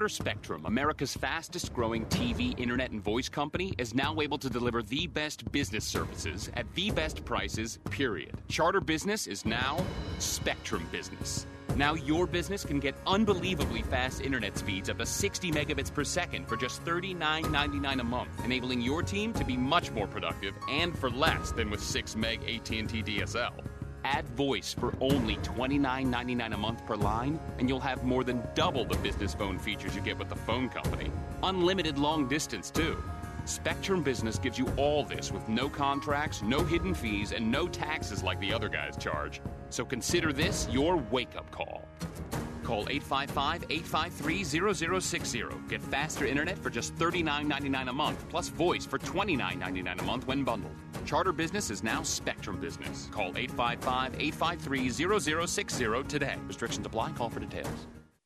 Charter Spectrum, America's fastest growing TV, internet, and voice company, is now able to deliver the best business services at the best prices, period. Charter Business is now Spectrum Business. Now your business can get unbelievably fast internet speeds up to 60 megabits per second for just $39.99 a month, enabling your team to be much more productive and for less than with 6 meg AT&T DSL. Add voice for only $29.99 a month per line, and you'll have more than double the business phone features you get with the phone company. Unlimited long distance, too. Spectrum Business gives you all this with no contracts, no hidden fees, and no taxes like the other guys charge. So consider this your wake-up call. Call 855-853-0060. Get faster internet for just $39.99 a month, plus voice for $29.99 a month when bundled. Charter Business is now Spectrum Business. Call 855-853-0060 today. Restrictions apply. Call for details.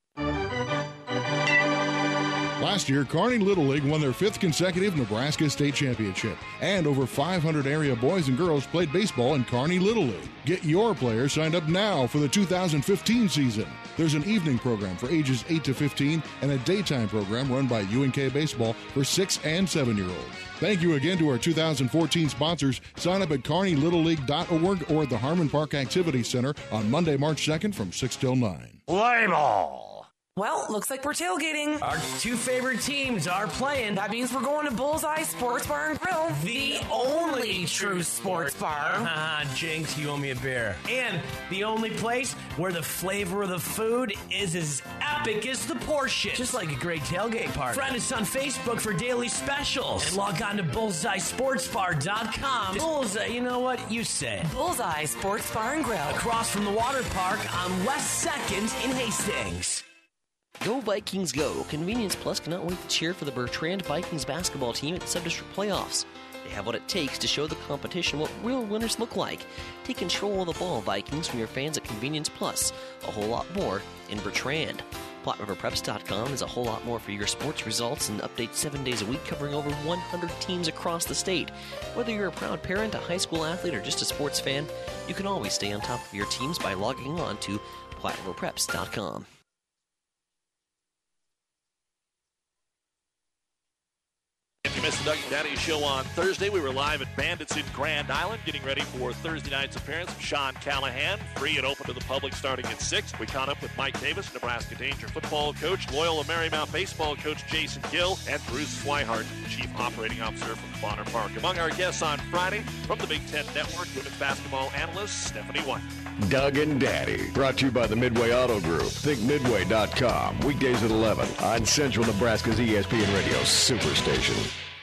Last year, Kearney Little League won their 5th consecutive Nebraska State Championship, and over 500 area boys and girls played baseball in Kearney Little League. Get your players signed up now for the 2015 season. There's an evening program for ages 8 to 15 and a daytime program run by UNK Baseball for 6 and 7-year-olds. Thank you again to our 2014 sponsors. Sign up at KearneyLittleLeague.org or at the Harmon Park Activity Center on Monday, March 2nd from 6 till 9. Play ball! Well, looks like we're tailgating. Our 2 favorite teams are playing. That means we're going to Bullseye Sports Bar and Grill. The only true sports bar. Jinx, you owe me a beer. And the only place where the flavor of the food is as epic as the portion. Just like a great tailgate party. Friend us on Facebook for daily specials. And log on to bullseyesportsbar.com. Bullseye, you know what? You say it. Bullseye Sports Bar and Grill. Across from the water park on West 2nd in Hastings. Go Vikings go! Convenience Plus cannot wait to cheer for the Bertrand Vikings basketball team at the Sub-District Playoffs. They have what it takes to show the competition what real winners look like. Take control of the ball, Vikings, from your fans at Convenience Plus. A whole lot more in Bertrand. PlatteRiverPreps.com is a whole lot more for your sports results and updates 7 days a week covering over 100 teams across the state. Whether you're a proud parent, a high school athlete, or just a sports fan, you can always stay on top of your teams by logging on to PlatteRiverPreps.com. If you missed the Doug and Daddy Show on Thursday, we were live at Bandits in Grand Island, getting ready for Thursday night's appearance of Sean Callahan, free and open to the public starting at 6. We caught up with Mike Davis, Nebraska Danger football coach, Loyola Marymount baseball coach Jason Gill, and Bruce Swihart, Chief Operating Officer from Bonner Park. Among our guests on Friday, from the Big Ten Network, women's basketball analyst Stephanie White. Doug and Daddy, brought to you by the Midway Auto Group. ThinkMidway.com, weekdays at 11 on Central Nebraska's ESPN Radio Superstation.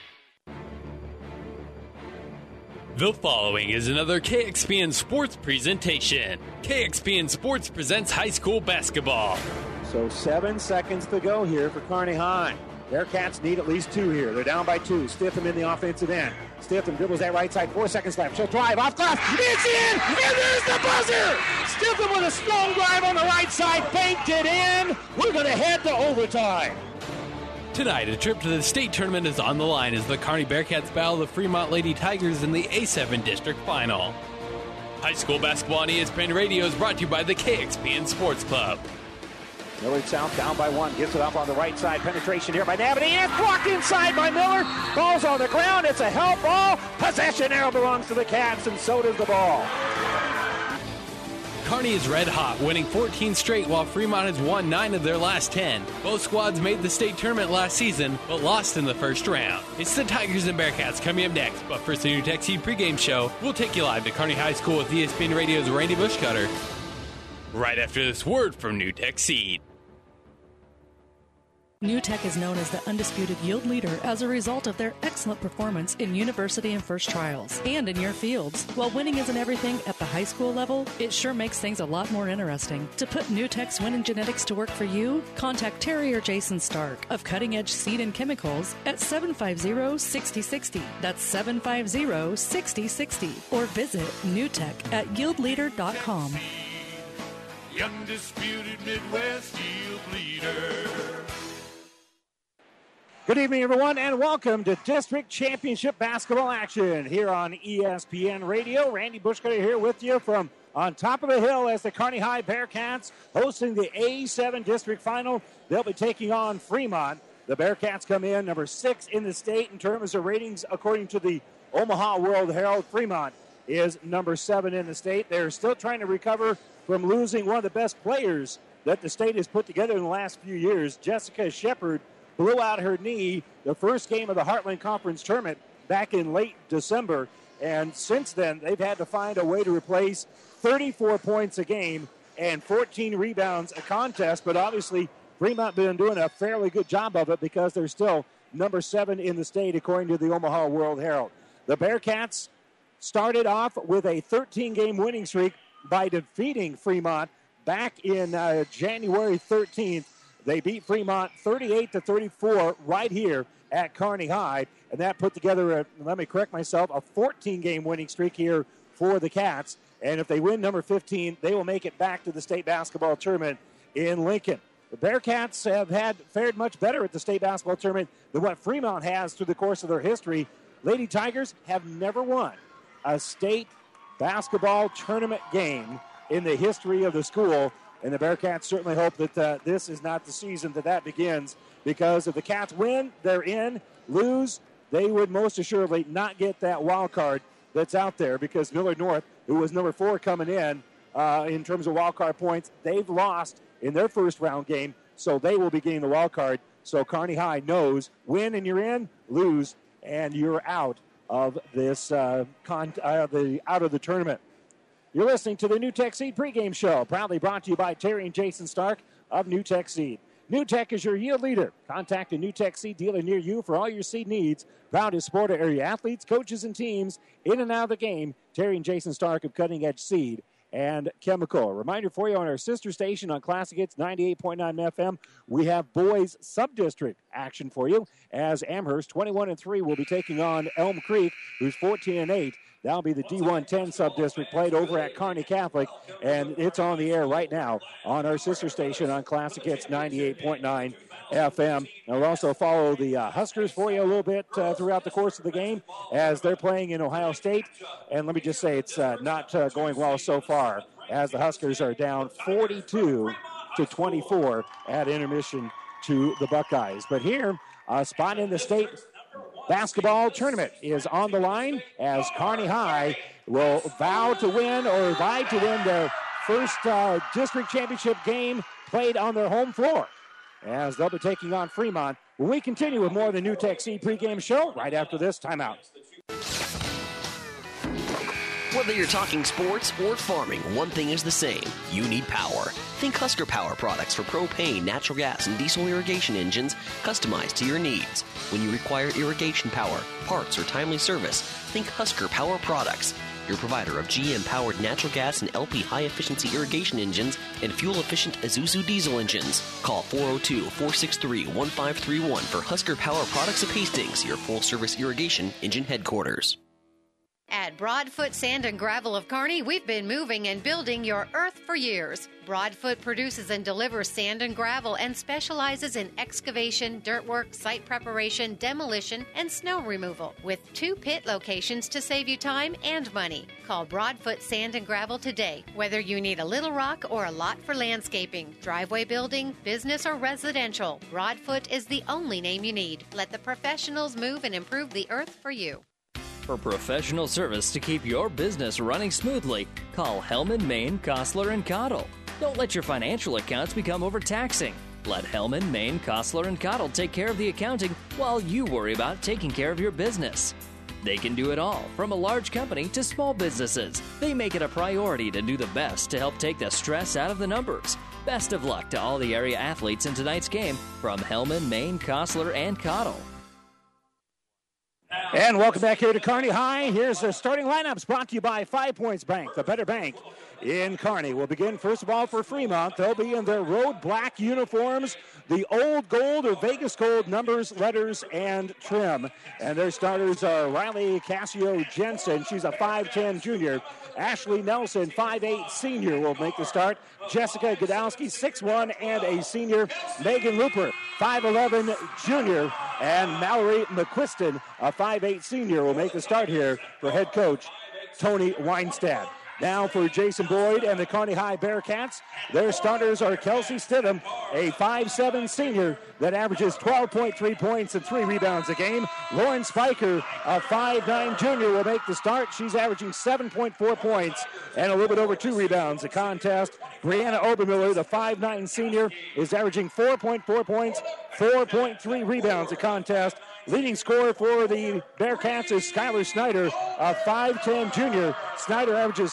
The following is another KXPN Sports presentation. KXPN Sports presents high school basketball. So 7 seconds to go here for Kearney High. Bearcats need at least 2 here. They're down by 2. Stifton in the offensive end. Stifton dribbles that right side. 4 seconds left. She'll drive off glass. It's in! And there's the buzzer! Stifton with a strong drive on the right side. Banked it in. We're going to head to overtime. Tonight, a trip to the state tournament is on the line as the Kearney Bearcats battle the Fremont Lady Tigers in the A7 District Final. High school basketball on ESPN Radio is brought to you by the KXPN Sports Club. Millard South down by 1. Gets it up on the right side. Penetration here by Navity. And blocked inside by Miller. Ball's on the ground. It's a help ball. Possession now belongs to the Cats, and so does the ball. Kearney is red hot, winning 14 straight while Fremont has won 9 of their last 10. Both squads made the state tournament last season, but lost in the first round. It's the Tigers and Bearcats coming up next, but first the New Tech Seed pregame show. We'll take you live to Kearney High School with ESPN Radio's Randy Bushcutter. Right after this word from New Tech Seed. New Tech is known as the undisputed yield leader as a result of their excellent performance in university and first trials and in your fields. While winning isn't everything at the high school level, it sure makes things a lot more interesting. To put New Tech's winning genetics to work for you, contact Terry or Jason Stark of Cutting Edge Seed and Chemicals at 750-6060. That's 750-6060. Or visit newtech at yieldleader.com. The undisputed Midwest yield leader. Good evening, everyone, and welcome to District Championship basketball action here on ESPN Radio. Randy Bushcutter here with you from on top of the hill as the Kearney High Bearcats hosting the A7 District Final. They'll be taking on Fremont. The Bearcats come in number 6 in the state in terms of ratings according to the Omaha World Herald. Fremont is number 7 in the state. They're still trying to recover from losing one of the best players that the state has put together in the last few years. Jessica Shepard blew out her knee the first game of the Heartland Conference tournament back in late December. And since then, they've had to find a way to replace 34 points a game and 14 rebounds a contest. But obviously, Fremont been doing a fairly good job of it because they're still number 7 in the state, according to the Omaha World Herald. The Bearcats started off with a 13-game winning streak by defeating Fremont back in January 13th. They beat Fremont 38-34 right here at Kearney High, and that put together, let me correct myself, a 14-game winning streak here for the Cats. And if they win number 15, they will make it back to the state basketball tournament in Lincoln. The Bearcats have fared much better at the state basketball tournament than what Fremont has through the course of their history. Lady Tigers have never won a state basketball tournament game in the history of the school, and the Bearcats certainly hope that this is not the season that begins, because if the Cats win, they're in. Lose, they would most assuredly not get that wild card that's out there, because Millard North, who was number 4 coming in terms of wild card points, they've lost in their first round game, so they will be getting the wild card. So Kearney High knows win and you're in, lose and you're out of this out of the tournament. You're listening to the New Tech Seed pregame show, proudly brought to you by Terry and Jason Stark of New Tech Seed. New Tech is your yield leader. Contact a New Tech Seed dealer near you for all your seed needs. Proud to support our area athletes, coaches, and teams in and out of the game. Terry and Jason Stark of Cutting Edge Seed and Chemical. A reminder for you on our sister station on Classic Hits 98.9 FM, we have boys sub-district action for you as Amherst 21-3 will be taking on Elm Creek, who's 14-8. That'll be the D110 sub-district played over at Kearney Catholic, and it's on the air right now on our sister station on Classic Hits 98.9 FM. And we'll also follow the Huskers for you a little bit throughout the course of the game as they're playing in Ohio State. And let me just say it's not going well so far, as the Huskers are down 42-24 at intermission to the Buckeyes. But here, a spot in the state basketball tournament is on the line as Kearney High will vow to win or vie to win their first district championship game played on their home floor, as they'll be taking on Fremont. When we continue with more of the New Tech Seed pregame show right after this timeout. Whether you're talking sports or farming, one thing is the same. You need power. Think Husker Power products for propane, natural gas, and diesel irrigation engines customized to your needs. When you require irrigation power, parts, or timely service, think Husker Power products. Your provider of GM-powered natural gas and LP high-efficiency irrigation engines and fuel-efficient Isuzu diesel engines. Call 402-463-1531 for Husker Power products of Hastings, your full-service irrigation engine headquarters. At Broadfoot Sand and Gravel of Kearney, we've been moving and building your earth for years. Broadfoot produces and delivers sand and gravel and specializes in excavation, dirt work, site preparation, demolition, and snow removal, with 2 pit locations to save you time and money. Call Broadfoot Sand and Gravel today. Whether you need a little rock or a lot for landscaping, driveway building, business, or residential, Broadfoot is the only name you need. Let the professionals move and improve the earth for you. For professional service to keep your business running smoothly, call Hellman, Maine, Kostler, and Cottle. Don't let your financial accounts become overtaxing. Let Hellman, Maine, Kostler, and Cottle take care of the accounting while you worry about taking care of your business. They can do it all, from a large company to small businesses. They make it a priority to do the best to help take the stress out of the numbers. Best of luck to all the area athletes in tonight's game from Hellman, Maine, Kostler, and Cottle. And welcome back here to Kearney High. Here's the starting lineups brought to you by 5 Points Bank, the better bank in Kearney. We'll begin first of all for Fremont. They'll be in their road black uniforms, the old gold or Vegas gold numbers, letters, and trim. And their starters are Riley Cassio Jensen. She's a 5'10 junior. Ashley Nelson, 5'8 senior, will make the start. Jessica Godowski, 6'1 and a senior. Megan Looper, 5'11 junior. And Mallory McQuiston, a 5'8 senior, will make the start here for head coach Tony Weinstad. Now for Jason Boyd and the Kearney High Bearcats. Their starters are Kelsey Stidham, a 5'7" senior that averages 12.3 points and 3 rebounds a game. Lauren Spiker, a 5'9" junior, will make the start. She's averaging 7.4 points and a little bit over 2 rebounds a contest. Brianna Obermiller, the 5'9" senior, is averaging 4.4 points, 4.3 rebounds a contest. Leading scorer for the Bearcats is Skylar Snyder, a 5'10" junior. Snyder averages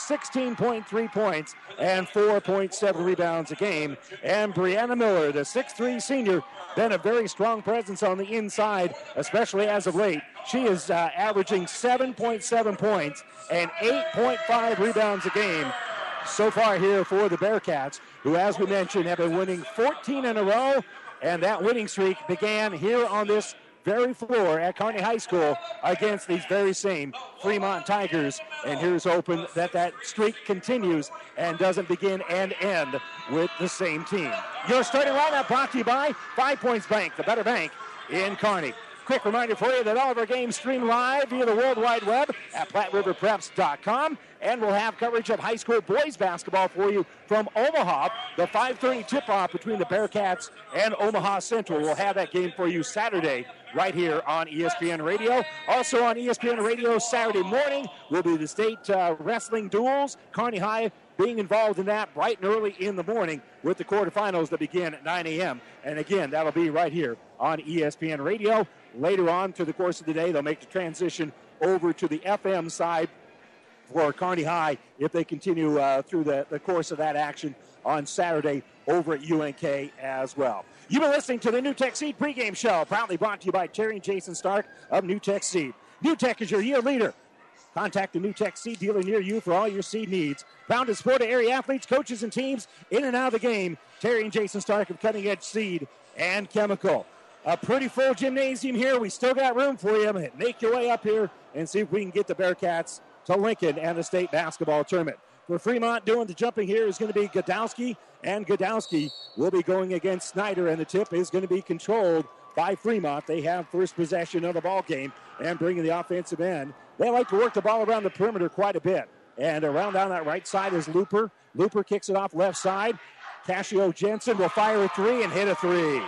16.3 points and 4.7 rebounds a game. And Brianna Miller, the 6'3" senior, been a very strong presence on the inside, especially as of late. She is averaging 7.7 points and 8.5 rebounds a game so far here for the Bearcats, who, as we mentioned, have been winning 14 in a row. And that winning streak began here on this very floor at Kearney High School against these very same Fremont Tigers. And here's hoping that streak continues and doesn't begin and end with the same team. Your starting lineup brought to you by 5 Points Bank, the better bank in Kearney. Quick reminder for you that all of our games stream live via the World Wide Web at PlatteRiverPreps.com. And we'll have coverage of high school boys basketball for you from Omaha. The 5:30 tip-off between the Bearcats and Omaha Central. We'll have that game for you Saturday right here on ESPN Radio. Also on ESPN Radio Saturday morning will be the state wrestling duels. Kearney High being involved in that bright and early in the morning with the quarterfinals that begin at 9 a.m. And again, that'll be right here on ESPN Radio. Later on through the course of the day, they'll make the transition over to the FM side for Kearney High if they continue through the course of that action on Saturday over at UNK as well. You've been listening to the NewTek Seed pregame show, proudly brought to you by Terry and Jason Stark of NewTek Seed. NewTek is your year leader. Contact the NewTek Seed dealer near you for all your seed needs. Bound to support area athletes, coaches, and teams in and out of the game. Terry and Jason Stark of Cutting Edge Seed and Chemical. A pretty full gymnasium here. We still got room for you. Make your way up here and see if we can get the Bearcats to Lincoln and the state basketball tournament. For Fremont, doing the jumping here is going to be Godowski, and Godowski will be going against Snyder, and the tip is going to be controlled by Fremont. They have first possession of the ball game and bringing the offensive end. They like to work the ball around the perimeter quite a bit. And around down that right side is Looper. Looper kicks it off left side. Cassio Jensen will fire a 3 and hit a 3.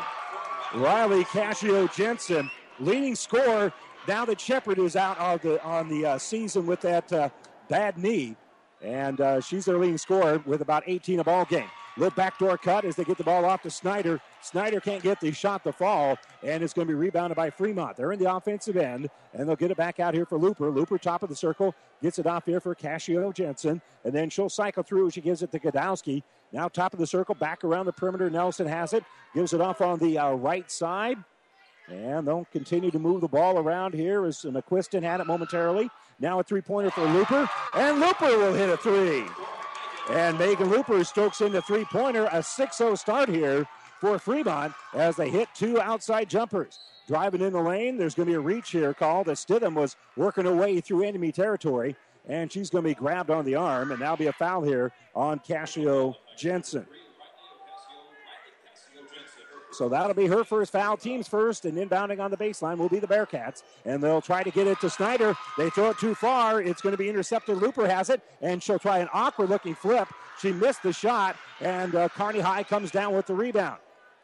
Riley Cassio Jensen, leading scorer now that Shepard is out on the season with that bad knee. And she's their leading scorer with about 18 a ball game. Little backdoor cut as they get the ball off to Snyder. Snyder can't get the shot to fall, and it's going to be rebounded by Fremont. They're in the offensive end, and they'll get it back out here for Looper. Looper, top of the circle, gets it off here for Cassio Jensen, and then she'll cycle through. She gives it to Godowski. Now top of the circle, back around the perimeter. Nelson has it, gives it off on the right side, and they'll continue to move the ball around here as McQuiston had it momentarily. Now a three-pointer for Looper, and Looper will hit a 3. And Megan Looper strokes in the three-pointer, a 6-0 start here for Fremont as they hit 2 outside jumpers. Driving in the lane, there's going to be a reach here called as Stidham was working her way through enemy territory, and she's going to be grabbed on the arm, and that'll be a foul here on Cassio Jensen. So that'll be her first foul, team's first, and inbounding on the baseline will be the Bearcats. And they'll try to get it to Snyder. They throw it too far. It's going to be intercepted. Looper has it, and she'll try an awkward-looking flip. She missed the shot, and Kearney High comes down with the rebound.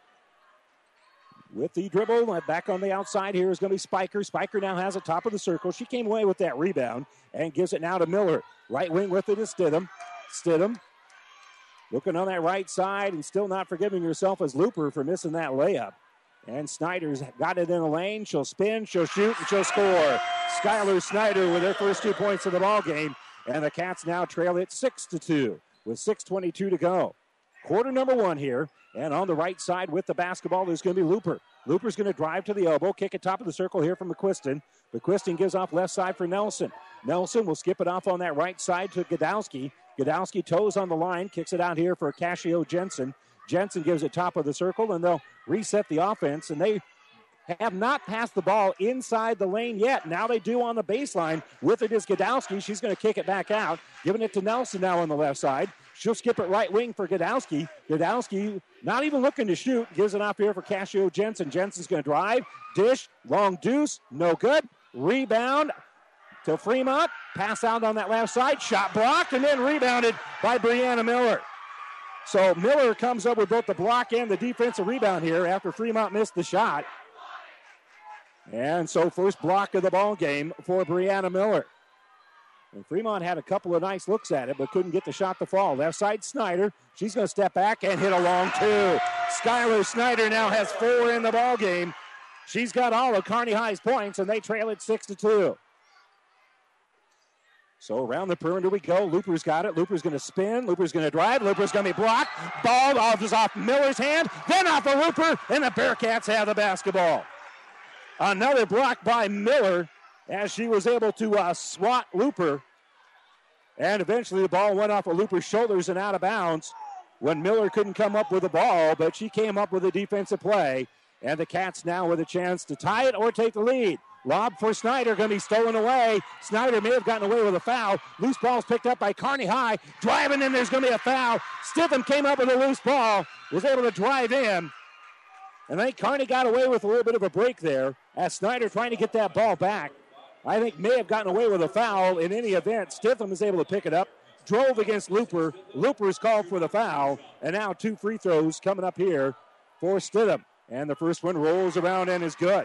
With the dribble, back on the outside here is going to be Spiker. Spiker now has it top of the circle. She came away with that rebound and gives it now to Miller. Right wing with it is Stidham. Stidham looking on that right side and still not forgiving herself as Looper for missing that layup. And Snyder's got it in the lane. She'll spin, she'll shoot, and she'll score. Skylar Snyder with her first 2 points of the ball game. And the Cats now trail it 6-2 with 6:22 to go. Quarter number 1 here. And on the right side with the basketball, there's going to be Looper. Looper's going to drive to the elbow, kick it top of the circle here from McQuiston. McQuiston gives off left side for Nelson. Nelson will skip it off on that right side to Godowski. Godowski toes on the line, kicks it out here for Cassio Jensen. Jensen gives it top of the circle, and they'll reset the offense. And they have not passed the ball inside the lane yet. Now they do on the baseline. With it is Godowski. She's going to kick it back out, giving it to Nelson now on the left side. She'll skip it right wing for Godowski. Godowski not even looking to shoot. Gives it off here for Cassio Jensen. Jensen's going to drive. Dish. Long deuce. No good. Rebound. to Fremont. Pass out on that left side. Shot blocked and then rebounded by Brianna Miller. So Miller comes up with both the block and the defensive rebound here after Fremont missed the shot. And so first block of the ball game for Brianna Miller. And Fremont had a couple of nice looks at it, but couldn't get the shot to fall. Left side, Snyder. She's going to step back and hit a long two. Skylar Snyder now has 4 in the ball game. She's got all of Kearney High's points, and they trail it 6-2. So around the perimeter we go. Looper's got it. Looper's going to spin. Looper's going to drive. Looper's going to be blocked. Ball off Miller's hand, then off of Looper, and the Bearcats have the basketball. Another block by Miller as she was able to swat Looper. And eventually the ball went off of Looper's shoulders and out of bounds when Miller couldn't come up with the ball, but she came up with a defensive play. And the Cats now with a chance to tie it or take the lead. Lob for Snyder, going to be stolen away. Snyder may have gotten away with a foul. Loose ball's picked up by Kearney High. Driving in, there's going to be a foul. Stitham came up with a loose ball, was able to drive in. And I think Kearney got away with a little bit of a break there as Snyder trying to get that ball back. I think may have gotten away with a foul. In any event, Stitham is able to pick it up. Drove against Looper. Looper's called for the foul. And now 2 free throws coming up here for Stitham. And the first one rolls around and is good.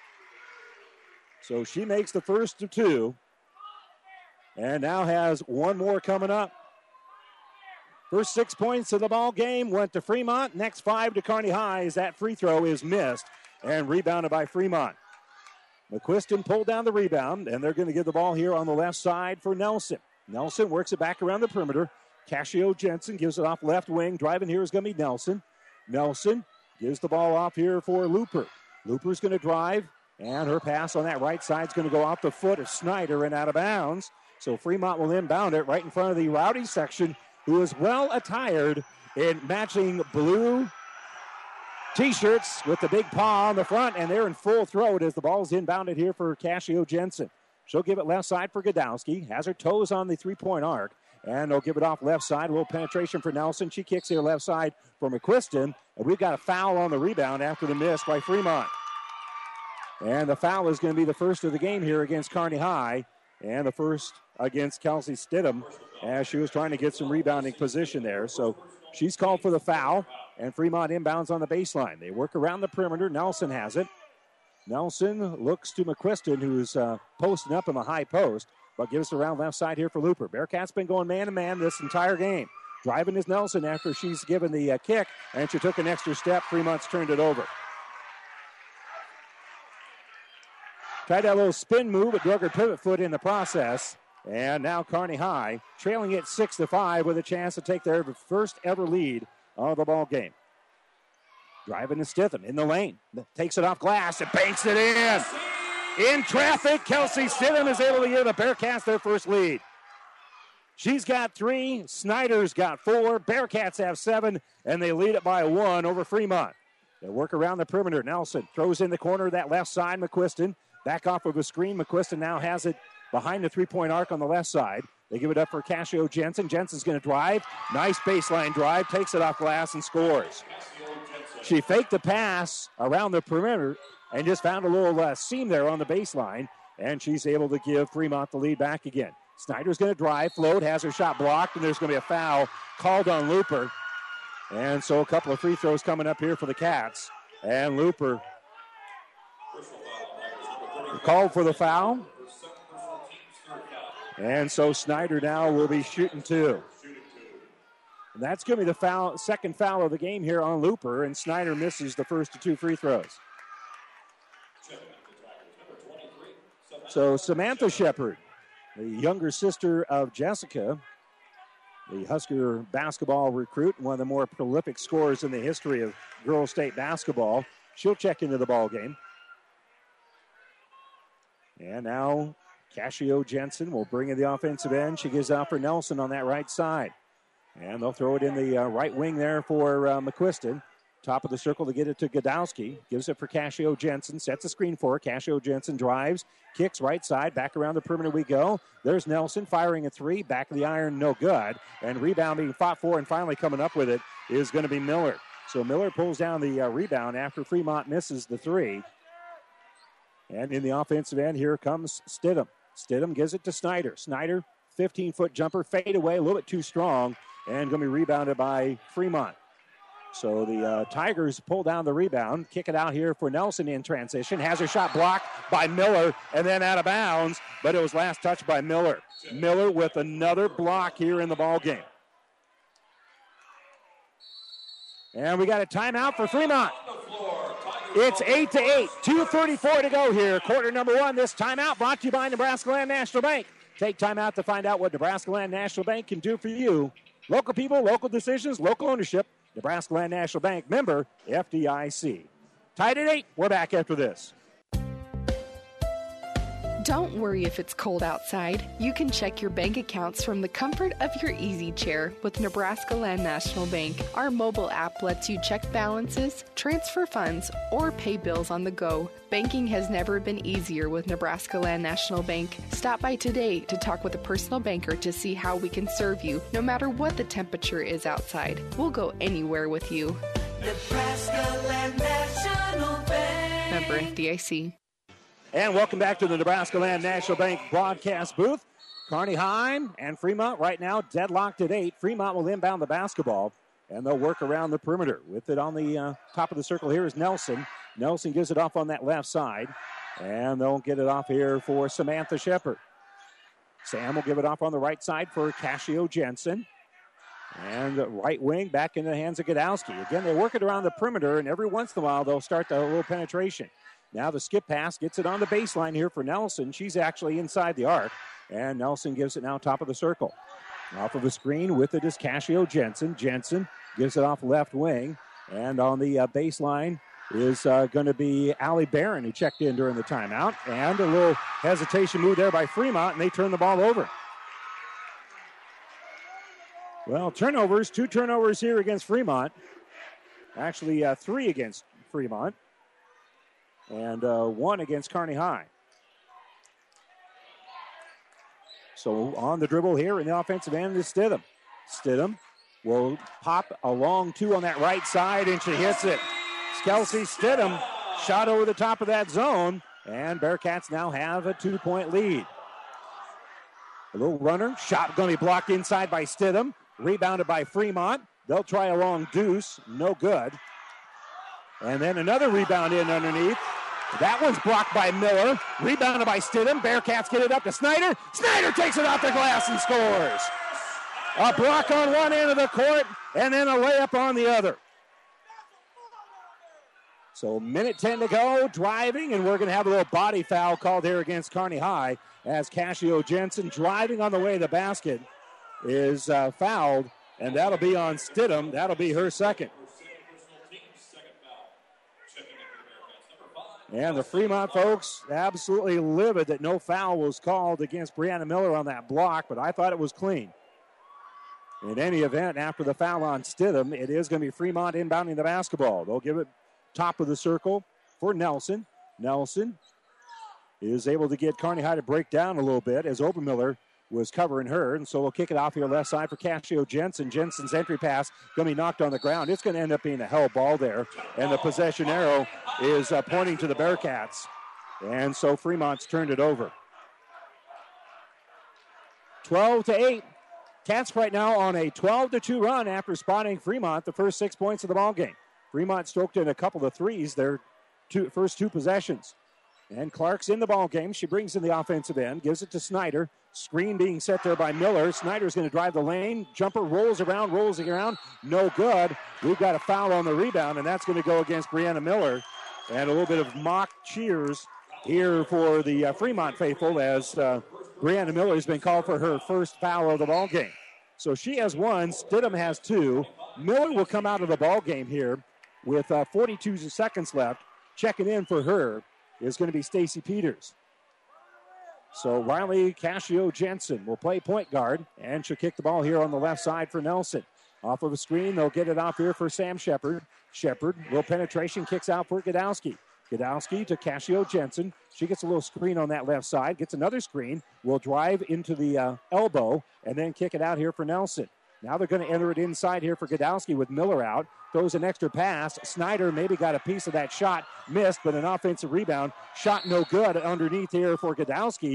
So she makes the first of 2. And now has 1 more coming up. First 6 points of the ball game went to Fremont. Next 5 to Kearney High as that free throw is missed and rebounded by Fremont. McQuiston pulled down the rebound, and they're going to give the ball here on the left side for Nelson. Nelson works it back around the perimeter. Cassio Jensen gives it off left wing. Driving here is going to be Nelson. Nelson gives the ball off here for Looper. Looper's going to drive, and her pass on that right side is going to go off the foot of Snyder and out of bounds. So Fremont will inbound it right in front of the Rowdy section, who is well attired in matching blue T-shirts with the big paw on the front, and they're in full throat as the ball is inbounded here for Cassio Jensen. She'll give it left side for Godowski. Has her toes on the three-point arc, and they'll give it off left side. A little penetration for Nelson. She kicks here left side for McQuiston, and we've got a foul on the rebound after the miss by Fremont. And the foul is going to be the first of the game here against Kearney High, and the first against Kelsey Stidham as she was trying to get some rebounding position there. So she's called for the foul, and Fremont inbounds on the baseline. They work around the perimeter. Nelson has it. Nelson looks to McQuiston, who's posting up in the high post, but gives it around left side here for Looper. Bearcats been going man-to-man this entire game. Driving is Nelson after she's given the kick, and she took an extra step. Fremont's turned it over. Tried that little spin move, but drug her pivot foot in the process. And now Kearney High trailing it 6-5 with a chance to take their first ever lead of the ball game. Driving to Stitham in the lane. Takes it off glass and banks it in. In traffic, Kelsey Stitham is able to give the Bearcats their first lead. She's got 3. Snyder's got 4. Bearcats have 7, and they lead it by 1 over Fremont. They work around the perimeter. Nelson throws in the corner of that left side. McQuiston back off of a screen. McQuiston now has it behind the three-point arc on the left side. They give it up for Cassio Jensen. Jensen's going to drive. Nice baseline drive. Takes it off glass and scores. She faked the pass around the perimeter and just found a little seam there on the baseline, and she's able to give Fremont the lead back again. Snyder's going to drive. Float has her shot blocked, and there's going to be a foul called on Looper. And so a couple of free throws coming up here for the Cats. And Looper called for the foul. And so Snyder now will be shooting 2. And that's going to be the second foul of the game here on Looper, and Snyder misses the first of 2 free throws. So Samantha Shepard, the younger sister of Jessica, the Husker basketball recruit, one of the more prolific scorers in the history of girls state basketball, she'll check into the ball game. And now Cassio Jensen will bring in the offensive end. She gives out for Nelson on that right side. And they'll throw it in the right wing there for McQuiston. Top of the circle to get it to Godowski. Gives it for Cassio Jensen. Sets a screen for her. Cassio Jensen drives. Kicks right side. Back around the perimeter we go. There's Nelson firing a 3. Back of the iron, no good. And rebound being fought for and finally coming up with it is going to be Miller. So Miller pulls down the rebound after Fremont misses the 3. And in the offensive end, here comes Stidham. Stidham gives it to Snyder. Snyder, 15-foot jumper, fade away, a little bit too strong, and going to be rebounded by Fremont. So the Tigers pull down the rebound, kick it out here for Nelson in transition. Has her shot blocked by Miller, and then out of bounds, but it was last touched by Miller. Miller with another block here in the ball game. And we got a timeout for Fremont. It's 8-8, 2:34 to go here. Quarter number one. This timeout brought to you by Nebraska Land National Bank. Take time out to find out what Nebraska Land National Bank can do for you. Local people, local decisions, local ownership. Nebraska Land National Bank, member FDIC. Tied at 8. We're back after this. Don't worry if it's cold outside. You can check your bank accounts from the comfort of your easy chair with Nebraska Land National Bank. Our mobile app lets you check balances, transfer funds, or pay bills on the go. Banking has never been easier with Nebraska Land National Bank. Stop by today to talk with a personal banker to see how we can serve you, no matter what the temperature is outside. We'll go anywhere with you. Nebraska Land National Bank. Member FDIC. And welcome back to the Nebraska Land National Bank broadcast booth. Kearney High and Fremont right now deadlocked at 8. Fremont will inbound the basketball, and they'll work around the perimeter. With it on the top of the circle here is Nelson. Nelson gives it off on that left side, and they'll get it off here for Samantha Shepard. Sam will give it off on the right side for Cassio Jensen. And the right wing back in the hands of Godowski. Again, they work it around the perimeter, and every once in a while they'll start the little penetration. Now the skip pass gets it on the baseline here for Nelson. She's actually inside the arc, and Nelson gives it now top of the circle. Off of the screen with it is Cassio Jensen. Jensen gives it off left wing, and on the baseline is going to be Allie Barron, who checked in during the timeout, and a little hesitation move there by Fremont, and they turn the ball over. Well, turnovers, 2 turnovers here against Fremont. Actually, 3 against Fremont. And 1 against Kearney High. So on the dribble here in the offensive end is Stidham. Stidham will pop a long 2 on that right side, and she hits it. Kelsey Stidham shot over the top of that zone, and Bearcats now have a 2-point lead. A little runner, shot going to be blocked inside by Stidham, rebounded by Fremont. They'll try a long deuce, no good. And then another rebound in underneath. That one's blocked by Miller. Rebounded by Stidham. Bearcats get it up to Snyder. Snyder takes it off the glass and scores. A block on one end of the court and then a layup on the other. So minute 10 to go, driving, and we're going to have a little body foul called here against Kearney High as Cassio Jensen, driving on the way to the basket, is fouled, and that'll be on Stidham. That'll be her second. And the Fremont folks absolutely livid that no foul was called against Brianna Miller on that block, but I thought it was clean. In any event, after the foul on Stidham, it is going to be Fremont inbounding the basketball. They'll give it top of the circle for Nelson. Nelson is able to get Kearney High to break down a little bit as Obermiller was covering her, and so we'll kick it off here left side for Cassio Jensen. Jensen's entry pass going to be knocked on the ground. It's going to end up being a held ball there, and the possession arrow is pointing to the Bearcats, and so Fremont's turned it over. 12-8. Cats right now on a 12-2 run after spotting Fremont the first 6 points of the ball game. Fremont stroked in a couple of threes their first 2 possessions. And Clark's in the ball game. She brings in the offensive end, gives it to Snyder. Screen being set there by Miller. Snyder's going to drive the lane. Jumper rolls around. No good. We've got a foul on the rebound, and that's going to go against Brianna Miller. And a little bit of mock cheers here for the Fremont faithful as Brianna Miller has been called for her first foul of the ball game. So she has 1. Stidham has 2. Miller will come out of the ball game here with 42 seconds left. Checking in for her is going to be Stacy Peters. So Riley Cassio Jensen will play point guard, and she'll kick the ball here on the left side for Nelson. Off of a screen, they'll get it off here for Sam Shepard. Shepard, little penetration, kicks out for Godowski. Godowski to Cassio Jensen. She gets a little screen on that left side, gets another screen, will drive into the elbow, and then kick it out here for Nelson. Now they're going to enter it inside here for Godowski with Miller out. Throws an extra pass. Snyder maybe got a piece of that shot. Missed, but an offensive rebound. Shot no good underneath here for Godowski.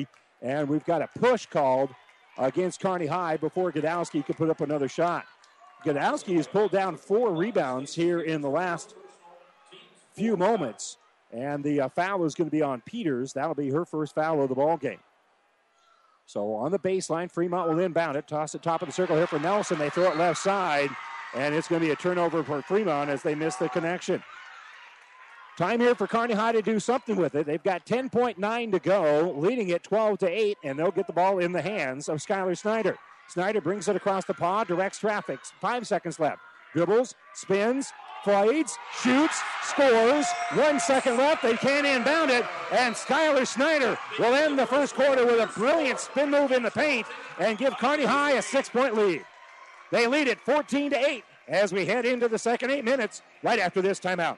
And we've got a push called against Kearney High before Godowski could put up another shot. Godowski has pulled down 4 rebounds here in the last few moments. And the foul is going to be on Peters. That'll be her first foul of the ball game. So on the baseline, Fremont will inbound it. Toss it top of the circle here for Nelson. They throw it left side. And it's going to be a turnover for Fremont as they miss the connection. Time here for Kearney High to do something with it. They've got 10.9 to go, leading it 12-8, and they'll get the ball in the hands of Skylar Snyder. Snyder brings it across the paw, directs traffic. 5 seconds left. Dribbles, spins, flies, shoots, scores. 1 second left. They can't inbound it, and Skylar Snyder will end the first quarter with a brilliant spin move in the paint and give Kearney High a 6-point lead. They lead it 14-8 as we head into the second 8 minutes right after this timeout.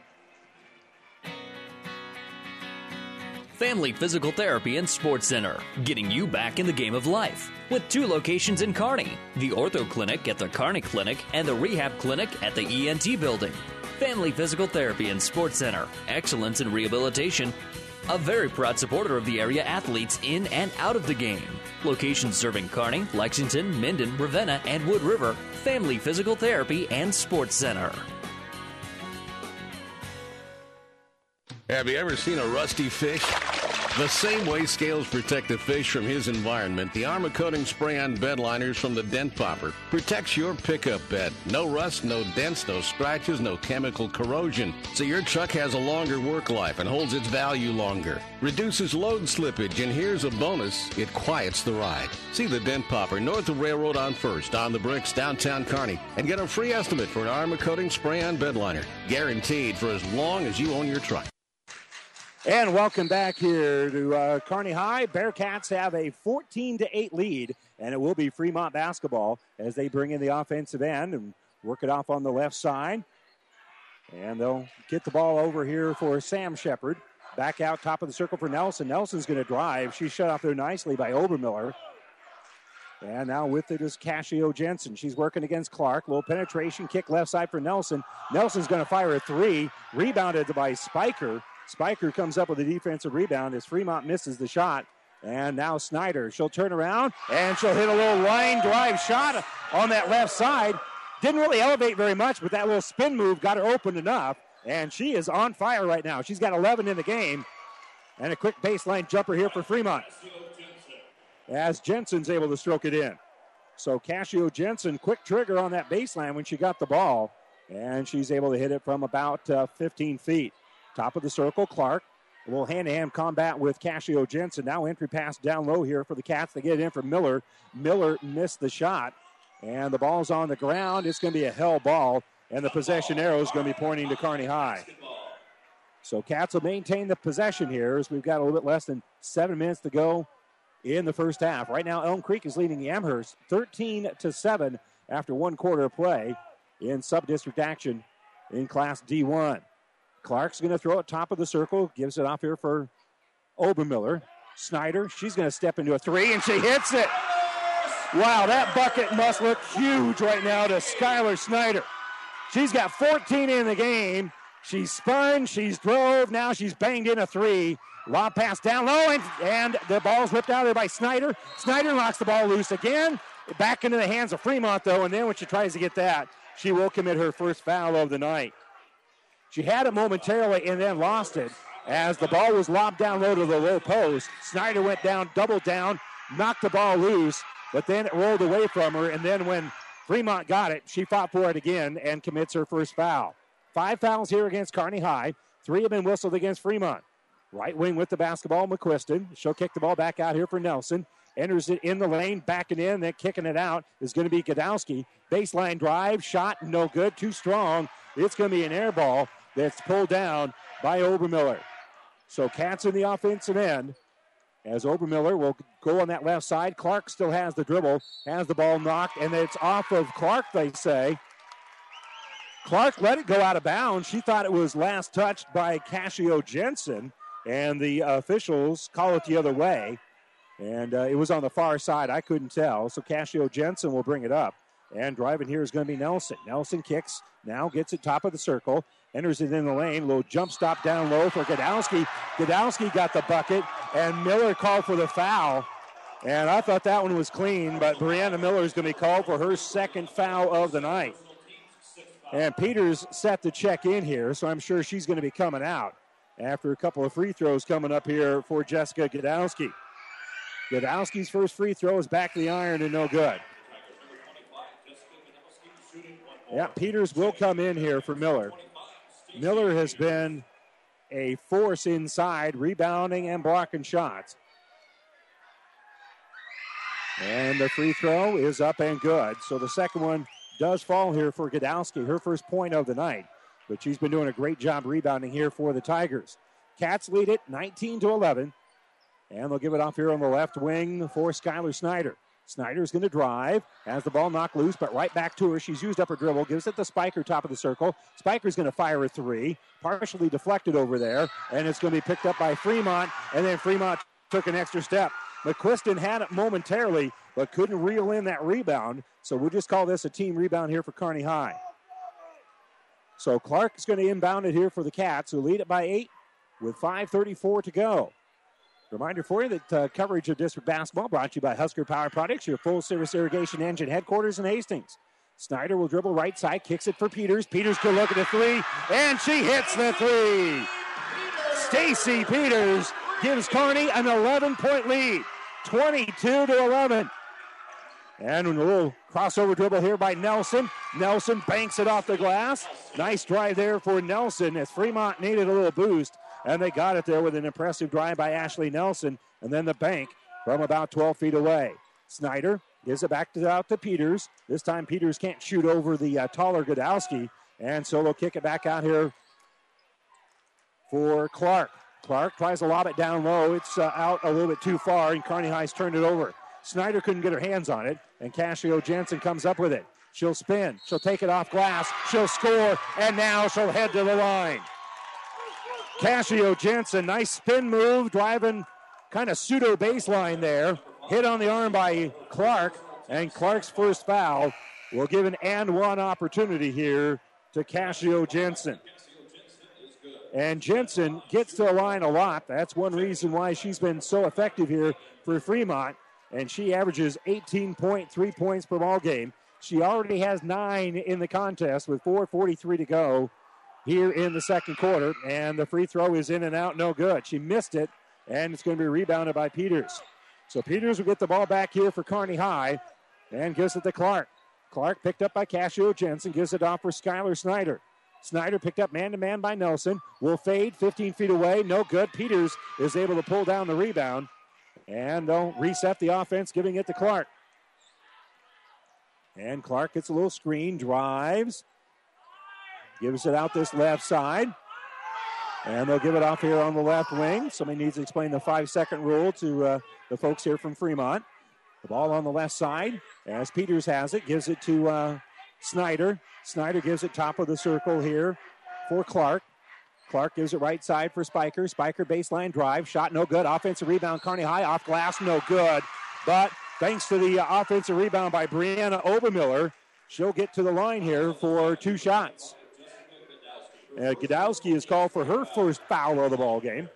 Family Physical Therapy and Sports Center, getting you back in the game of life. With 2 locations in Kearney, the Ortho Clinic at the Kearney Clinic and the Rehab Clinic at the ENT Building. Family Physical Therapy and Sports Center, excellence in rehabilitation. A very proud supporter of the area athletes in and out of the game. Locations serving Kearney, Lexington, Minden, Ravenna, and Wood River. Family Physical Therapy and Sports Center. Have you ever seen a rusty fish? The same way scales protect the fish from his environment, the Armor Coating Spray-On bed liners from the Dent Popper protects your pickup bed. No rust, no dents, no scratches, no chemical corrosion. So your truck has a longer work life and holds its value longer. Reduces load slippage, and here's a bonus, it quiets the ride. See the Dent Popper north of Railroad on 1st, on the Bricks, downtown Kearney, and get a free estimate for an Armor Coating Spray-On bed liner. Guaranteed for as long as you own your truck. And welcome back here to Kearney High. Bearcats have a 14-8 lead, and it will be Fremont basketball as they bring in the offensive end and work it off on the left side. And they'll get the ball over here for Sam Shepard. Back out top of the circle for Nelson. Nelson's going to drive. She's shut off there nicely by Obermiller. And now with it is Cassio Jensen. She's working against Clark. Little penetration kick left side for Nelson. Nelson's going to fire a 3. Rebounded by Spiker. Spiker comes up with a defensive rebound as Fremont misses the shot. And now Snyder. She'll turn around, and she'll hit a little line drive shot on that left side. Didn't really elevate very much, but that little spin move got her open enough. And she is on fire right now. She's got 11 in the game. And a quick baseline jumper here for Fremont, as Jensen's able to stroke it in. So Cassio Jensen, quick trigger on that baseline when she got the ball. And she's able to hit it from about 15 feet. Top of the circle, Clark. A little hand-to-hand combat with Cassio Jensen. Now entry pass down low here for the Cats. They get it in for Miller. Miller missed the shot. And the ball's on the ground. It's going to be a hell ball. And the possession arrow is going to be pointing to Kearney High. So Cats will maintain the possession here as we've got a little bit less than 7 minutes to go in the first half. Right now, Elm Creek is leading Amherst 13-7 after 1 quarter of play in sub-district action in Class D1. Clark's going to throw it top of the circle. Gives it off here for Obermiller. Snyder, she's going to step into a 3, and she hits it. Wow, that bucket must look huge right now to Skylar Snyder. She's got 14 in the game. She's spun, she's drove, now she's banged in a 3. Lob pass down low, and the ball's whipped out of there by Snyder. Snyder knocks the ball loose again. Back into the hands of Fremont, though, and then when she tries to get that, she will commit her first foul of the night. She had it momentarily and then lost it as the ball was lobbed down low to the low post. Snyder went down, doubled down, knocked the ball loose, but then it rolled away from her, and then when Fremont got it, she fought for it again and commits her first foul. 5 fouls here against Kearney High. 3 have been whistled against Fremont. Right wing with the basketball, McQuiston. She'll kick the ball back out here for Nelson. Enters it in the lane, backing in, then kicking it out is going to be Godowski. Baseline drive, shot, no good, too strong. It's going to be an air ball that's pulled down by Obermiller. So Cats in the offensive end as Obermiller will go on that left side. Clark still has the dribble, has the ball knocked, and it's off of Clark, they say. Clark let it go out of bounds. She thought it was last touched by Cassio Jensen, and the officials call it the other way. And it was on the far side. I couldn't tell. So Cassio Jensen will bring it up. And driving here is going to be Nelson. Nelson kicks, now gets it top of the circle, enters it in the lane. Little jump stop down low for Godowski. Godowski got the bucket, and Miller called for the foul. And I thought that one was clean, but Brianna Miller is going to be called for her second foul of the night. And Peters set to check in here, so I'm sure she's going to be coming out after a couple of free throws coming up here for Jessica Godowski. Godowski's first free throw is back to the iron and no good. Yeah, Peters will come in here for Miller. Miller has been a force inside, rebounding and blocking shots. And the free throw is up and good. So the second one does fall here for Godowski, her first point of the night. But she's been doing a great job rebounding here for the Tigers. Cats lead it 19-11. And they'll give it off here on the left wing for Skylar Snyder. Snyder's going to drive, has the ball knocked loose, but right back to her. She's used up her dribble, gives it to Spiker, top of the circle. Spiker's going to fire a three, partially deflected over there, and it's going to be picked up by Fremont, and then Fremont took an extra step. McQuiston had it momentarily, but couldn't reel in that rebound, so we'll just call this a team rebound here for Kearney High. So Clark is going to inbound it here for the Cats, who lead it by 8 with 5:34 to go. Reminder for you that coverage of district basketball brought to you by Husker Power Products, your full-service irrigation engine headquarters in Hastings. Snyder will dribble right side, kicks it for Peters. Peters could look at the three, and she hits the three. Stacy Peters gives Kearney an 11-point lead, 22-11. And a little crossover dribble here by Nelson. Nelson banks it off the glass. Nice drive there for Nelson as Fremont needed a little boost. And they got it there with an impressive drive by Ashley Nelson. And then the bank from about 12 feet away. Snyder gives it back out to Peters. This time Peters can't shoot over the taller Godowski. And so they'll kick it back out here for Clark. Clark tries to lob it down low. It's out a little bit too far, and Kearney High's turned it over. Snyder couldn't get her hands on it, and Cassio Jensen comes up with it. She'll spin. She'll take it off glass. She'll score, and now she'll head to the line. Cassio Jensen, nice spin move, driving kind of pseudo baseline there. Hit on the arm by Clark, and Clark's first foul will give an and one opportunity here to Cassio Jensen. And Jensen gets to the line a lot. That's one reason why she's been so effective here for Fremont. And she averages 18.3 points per ball game. She already has 9 in the contest with 4:43 to go here in the second quarter. And the free throw is in and out, no good. She missed it, and it's going to be rebounded by Peters. So Peters will get the ball back here for Kearney High and gives it to Clark. Clark picked up by Cassio Jensen, gives it off for Skylar Snyder. Snyder picked up man-to-man by Nelson. Will fade 15 feet away. No good. Peters is able to pull down the rebound. And they'll reset the offense, giving it to Clark. And Clark gets a little screen, drives. Gives it out this left side. And they'll give it off here on the left wing. Somebody needs to explain the 5-second rule to the folks here from Fremont. The ball on the left side as Peters has it. Gives it to Snyder. Snyder gives it top of the circle here for Clark. Clark gives it right side for Spiker. Spiker baseline drive. Shot no good. Offensive rebound, Kearney High. Off glass, no good. But thanks to the offensive rebound by Brianna Obermiller, she'll get to the line here for 2 shots. Godowski is called for her first foul of the ball game.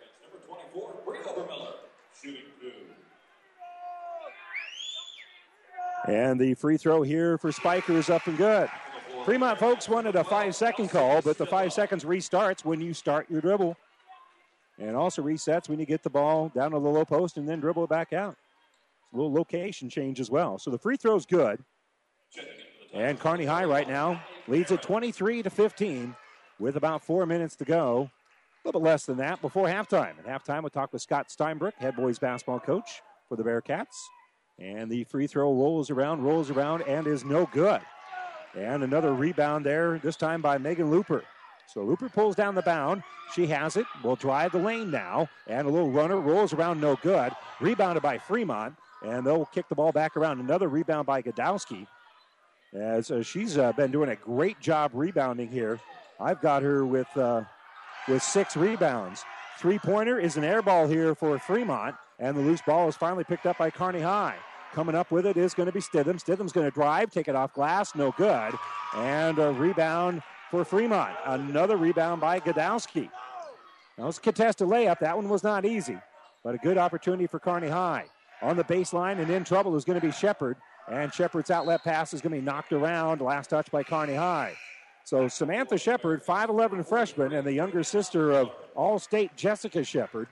And the free throw here for Spiker is up and good. Fremont folks wanted a 5-second call, but the 5 seconds restarts when you start your dribble. And also resets when you get the ball down to the low post and then dribble it back out. A little location change as well. So the free throw's good. And Kearney High right now leads at 23-15 with about 4 minutes to go. A little bit less than that before halftime. At halftime, we'll talk with Scott Steinbrook, head boys basketball coach for the Bearcats. And the free throw rolls around, and is no good. And another rebound there, this time by Megan Looper. So Looper pulls down the bound. She has it. Will drive the lane now. And a little runner rolls around, no good. Rebounded by Fremont. And they'll kick the ball back around. Another rebound by Godowski. As she's been doing a great job rebounding here. I've got her with 6 rebounds. Three-pointer is an air ball here for Fremont. And the loose ball is finally picked up by Kearney High. Coming up with it is going to be Stidham. Stidham's going to drive, take it off glass, no good. And a rebound for Fremont. Another rebound by Godowski. That was a contested layup. That one was not easy, but a good opportunity for Kearney High. on the baseline, and in trouble is going to be Shepard. And Shepard's outlet pass is going to be knocked around. Last touch by Kearney High. So Samantha Shepard, 5'11 freshman, and the younger sister of All-State Jessica Shepard,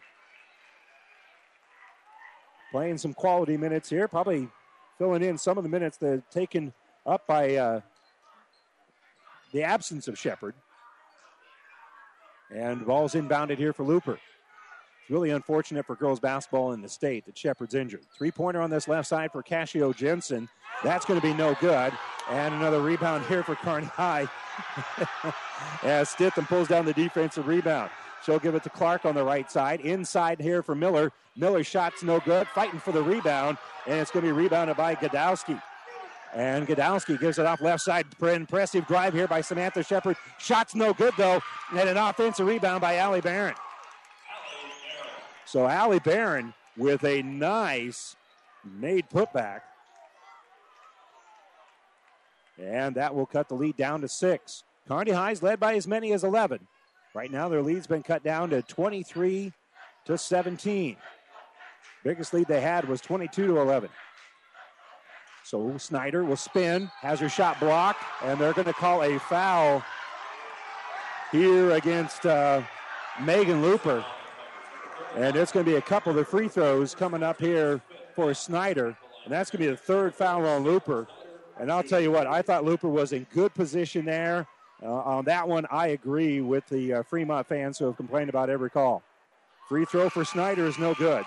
playing some quality minutes here, probably filling in some of the minutes that are taken up by the absence of Shepard. And ball's inbounded here for Looper. It's really unfortunate for girls basketball in the state that Shepard's injured. Three-pointer on this left side for Cassio Jensen. That's going to be no good. And another rebound here for Kearney High. As Stitham pulls down the defensive rebound. She'll give it to Clark on the right side. Inside here for Miller. Miller's shot's no good. Fighting for the rebound. And it's going to be rebounded by Godowski. And Godowski gives it off left side. Impressive drive here by Samantha Shepard. Shot's no good, though. And an offensive rebound by Allie Barron. So Allie Barron with a nice made putback. And that will cut the lead down to 6. Kearney High's led by as many as 11. Right now their lead's been cut down to 23-17. Biggest lead they had was 22-11. So Snyder will spin, has her shot blocked, and they're going to call a foul here against Megan Looper. And it's going to be a couple of the free throws coming up here for Snyder. And that's going to be the third foul on Looper. And I'll tell you what, I thought Looper was in good position there. On that one, I agree with the Fremont fans who have complained about every call. Free throw for Snyder is no good.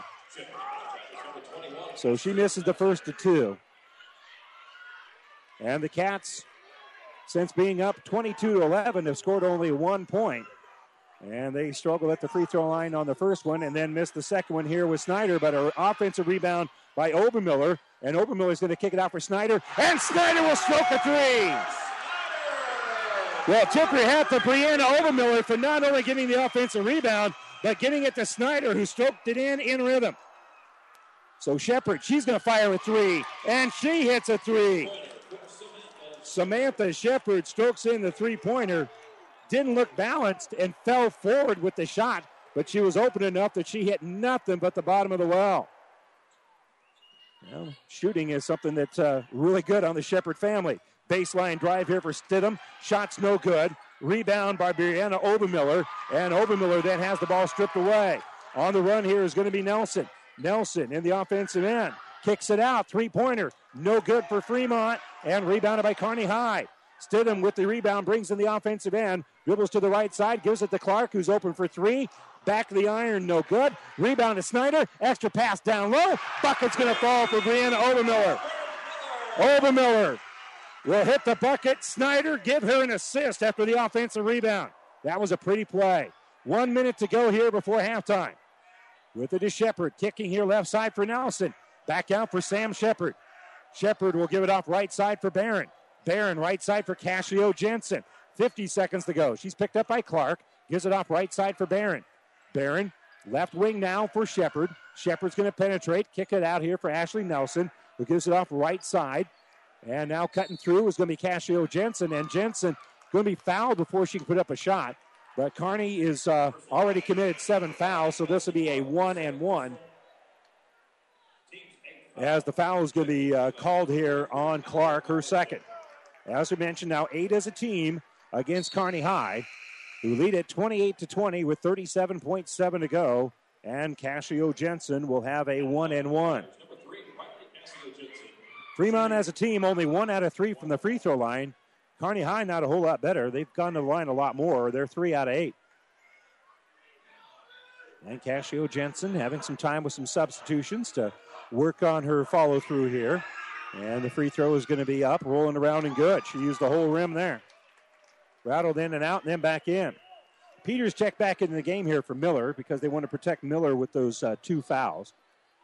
So she misses the first of 2. And the Cats, since being up 22-11, have scored only 1 point. And they struggled at the free throw line on the first one and then missed the second one here with Snyder. But an offensive rebound by Obermiller. And Obermiller is going to kick it out for Snyder. And Snyder will stroke a 3. Well, tip your hat to Brianna Obermiller for not only getting the offensive rebound, but getting it to Snyder, who stroked it in rhythm. So Shepard, she's going to fire a 3. And she hits a 3. Samantha Shepard strokes in the three-pointer. Didn't look balanced and fell forward with the shot, but she was open enough that she hit nothing but the bottom of the well. Well, shooting is something that's really good on the Shepard family. Baseline drive here for Stidham. Shot's no good. Rebound by Brianna Obermiller, and Obermiller then has the ball stripped away. On the run here is going to be Nelson. Nelson in the offensive end. Kicks it out. Three-pointer. No good for Fremont, and rebounded by Kearney High. Stidham with the rebound brings in the offensive end. Dribbles to the right side. Gives it to Clark, who's open for 3. Back of the iron, no good. Rebound to Snyder. Extra pass down low. Bucket's going to fall for Brianna Obermiller. Obermiller will hit the bucket. Snyder give her an assist after the offensive rebound. That was a pretty play. 1 minute to go here before halftime. With it to Shepard. Kicking here left side for Nelson. Back out for Sam Shepard. Shepard will give it off right side for Barron. Barron right side for Cassio Jensen. 50 seconds to go. She's picked up by Clark. Gives it off right side for Barron. Barron left wing now for Shepard. Shepard's going to penetrate. Kick it out here for Ashley Nelson, who gives it off right side. And now cutting through is going to be Cassio Jensen. And Jensen going to be fouled before she can put up a shot. But Kearney is already committed 7 fouls, so this will be a 1-and-1. As the foul is going to be called here on Clark, her second. As we mentioned, now 8 as a team against Kearney High, who lead at 28-20 with 37.7 to go. And Cassio Jensen will have a 1-and-1. Fremont as a team, only 1 out of 3 from the free throw line. Kearney High not a whole lot better. They've gone to the line a lot more. They're 3 out of 8. And Cassio Jensen having some time with some substitutions to work on her follow-through here. And the free throw is going to be up, rolling around and good. She used the whole rim there. Rattled in and out and then back in. Peters checked back into the game here for Miller because they want to protect Miller with those 2 fouls.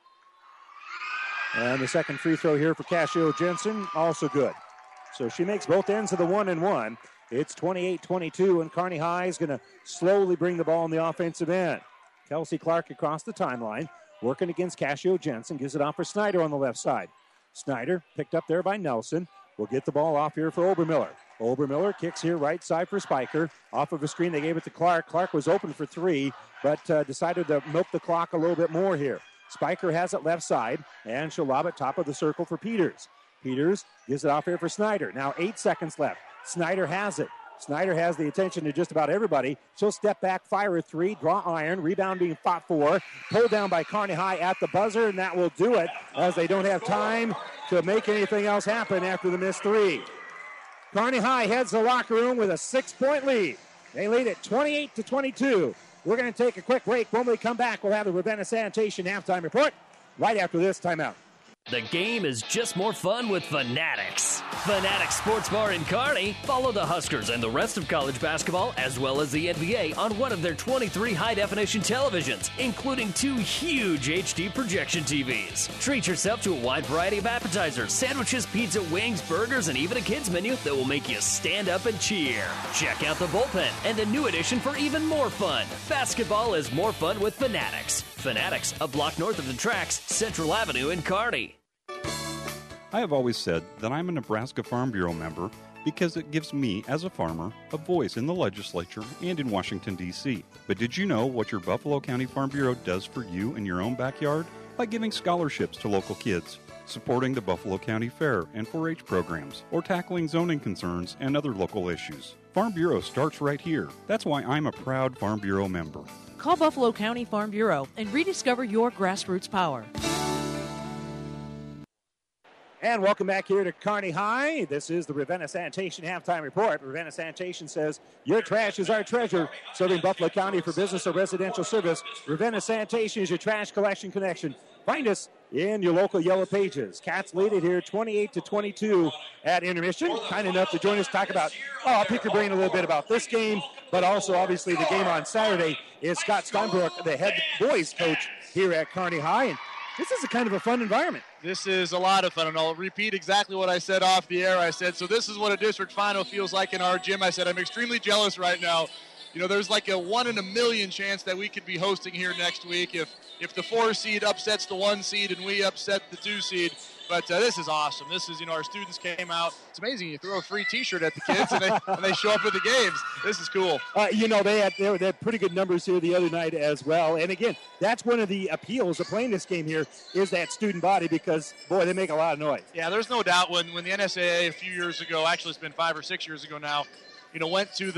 And the second free throw here for Cassio Jensen, also good. So she makes both ends of the 1-and-1. It's 28-22, and Kearney High is going to slowly bring the ball on the offensive end. Kelsey Clark across the timeline, working against Cassio Jensen, gives it off for Snyder on the left side. Snyder picked up there by Nelson. Will get the ball off here for Obermiller. Obermiller kicks here right side for Spiker. Off of a screen, they gave it to Clark. Clark was open for 3, but decided to milk the clock a little bit more here. Spiker has it left side, and she'll lob it top of the circle for Peters. Peters gives it off here for Snyder. Now 8 seconds left. Snyder has it. Snyder has the attention of just about everybody. She'll step back, fire a three, draw iron, rebound being fought for, pulled down by Kearney High at the buzzer, and that will do it as they don't have time to make anything else happen after the missed three. Kearney High heads to the locker room with a 6-point lead. They lead it 28-22. We're going to take a quick break. When we come back, we'll have the Ravenna Sanitation halftime report right after this timeout. The game is just more fun with Fanatics. Fanatics Sports Bar in Kearney. Follow the Huskers and the rest of college basketball as well as the NBA on one of their 23 high-definition televisions, including 2 huge HD projection TVs. Treat yourself to a wide variety of appetizers, sandwiches, pizza, wings, burgers, and even a kids menu that will make you stand up and cheer. Check out the bullpen and a new addition for even more fun. Basketball is more fun with Fanatics. Fanatics, a block north of the tracks, Central Avenue in Kearney. I have always said that I'm a Nebraska Farm Bureau member because it gives me, as a farmer, a voice in the legislature and in Washington, D.C. But did you know what your Buffalo County Farm Bureau does for you in your own backyard? By giving scholarships to local kids, supporting the Buffalo County Fair and 4-H programs, or tackling zoning concerns and other local issues. Farm Bureau starts right here. That's why I'm a proud Farm Bureau member. Call Buffalo County Farm Bureau and rediscover your grassroots power. And welcome back here to Kearney High. This is the Ravenna Sanitation halftime report. Ravenna Sanitation says, your trash is our treasure. Serving Buffalo County for business or residential service. Ravenna Sanitation is your trash collection connection. Find us in your local Yellow Pages. Cats lead it here 28-22 at intermission. Kind enough to join us, talk about, I'll pick your brain a little bit about this game, but also obviously the game on Saturday is Scott Steinbrook, the head boys coach here at Kearney High. And this is a kind of a fun environment. This is a lot of fun, and I'll repeat exactly what I said off the air. I said, so this is what a district final feels like in our gym. I said, I'm extremely jealous right now. You know, there's like a 1 in a million chance that we could be hosting here next week if the 4 seed upsets the 1 seed and we upset the 2 seed. But this is awesome. This is, our students came out. It's amazing. You throw a free T-shirt at the kids and they show up at the games. This is cool. They had pretty good numbers here the other night as well. And again, that's one of the appeals of playing this game here is that student body because, boy, they make a lot of noise. Yeah, there's no doubt when the NSAA a few years ago, actually it's been 5 or 6 years ago now, went to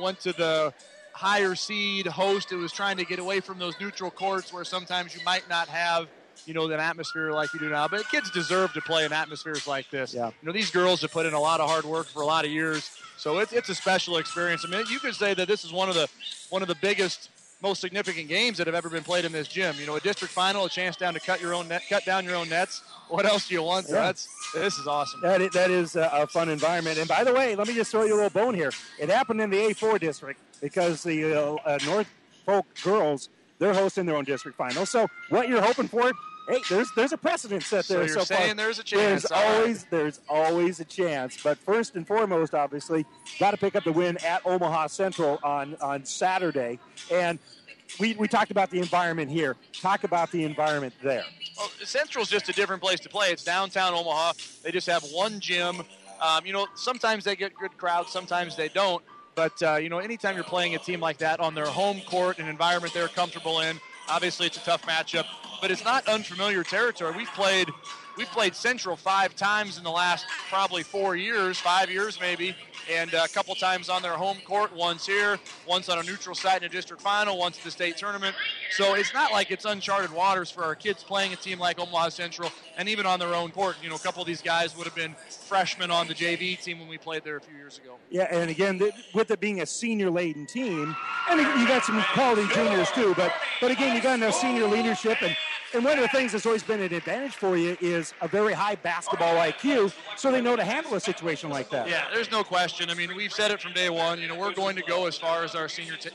the higher seed host. It was trying to get away from those neutral courts where sometimes you might not have an atmosphere like you do now. But kids deserve to play in atmospheres like this. Yeah. These girls have put in a lot of hard work for a lot of years, so it's a special experience. I mean, you could say that this is one of the biggest, most significant games that have ever been played in this gym. A district final, a chance down to cut down your own nets. What else do you want? Yeah. This is awesome. That is a fun environment. And by the way, let me just throw you a little bone here. It happened in the A4 district because the North Folk girls, they're hosting their own district final. So what you're hoping for? Hey, there's a precedent set there. So you're saying there's a chance. There's always a chance. But first and foremost, obviously, got to pick up the win at Omaha Central on Saturday. And we talked about the environment here. Talk about the environment there. Well, Central's just a different place to play. It's downtown Omaha. They just have one gym. Sometimes they get good crowds, sometimes they don't. But, anytime you're playing a team like that on their home court, an environment they're comfortable in, obviously it's a tough matchup. But it's not unfamiliar territory. We've played Central 5 times in the last probably 5 years maybe, and a couple times on their home court, once here, once on a neutral site in a district final, once at the state tournament. So it's not like it's uncharted waters for our kids playing a team like Omaha Central, and even on their own court. A couple of these guys would have been freshmen on the JV team when we played there a few years ago. Yeah, and again, with it being a senior-laden team, and you got some quality juniors too, but again, you got enough senior leadership, and one of the things that's always been an advantage for you is a very high basketball IQ, so they know to handle a situation like that. Yeah, there's no question. I mean, we've said it from day one. We're going to go as far as our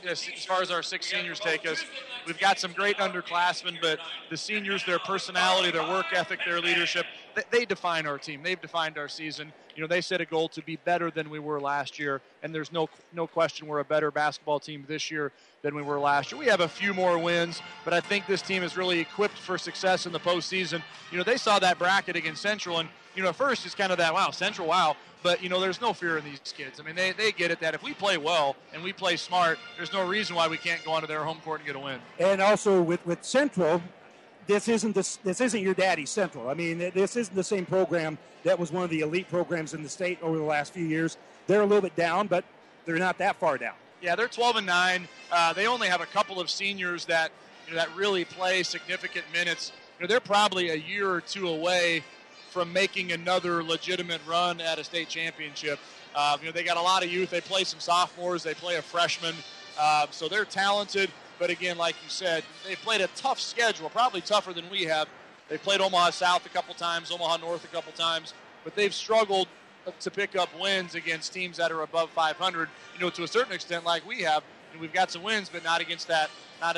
6 seniors take us. We've got some great underclassmen, but the seniors, their personality, their work ethic, their leadership, they define our team. They've defined our season. They set a goal to be better than we were last year, and there's no question we're a better basketball team this year than we were last year. We have a few more wins, but I think this team is really equipped for success in the postseason. They saw that bracket against Central, and, at first it's kind of that, wow, Central, wow. But, there's no fear in these kids. I mean, they get it that if we play well and we play smart, there's no reason why we can't go onto their home court and get a win. And also with Central, this isn't your daddy's Central. I mean, this isn't the same program that was one of the elite programs in the state over the last few years. They're a little bit down, but they're not that far down. Yeah, they're 12-9. They only have a couple of seniors that really play significant minutes. They're probably a year or two away from making another legitimate run at a state championship. They got a lot of youth. They play some sophomores. They play a freshman. So they're talented. But again, like you said, they played a tough schedule, probably tougher than we have. They played Omaha South a couple times, Omaha North a couple times, but they've struggled to pick up wins against teams that are above 500. To a certain extent, like we have. We've got some wins, but not against that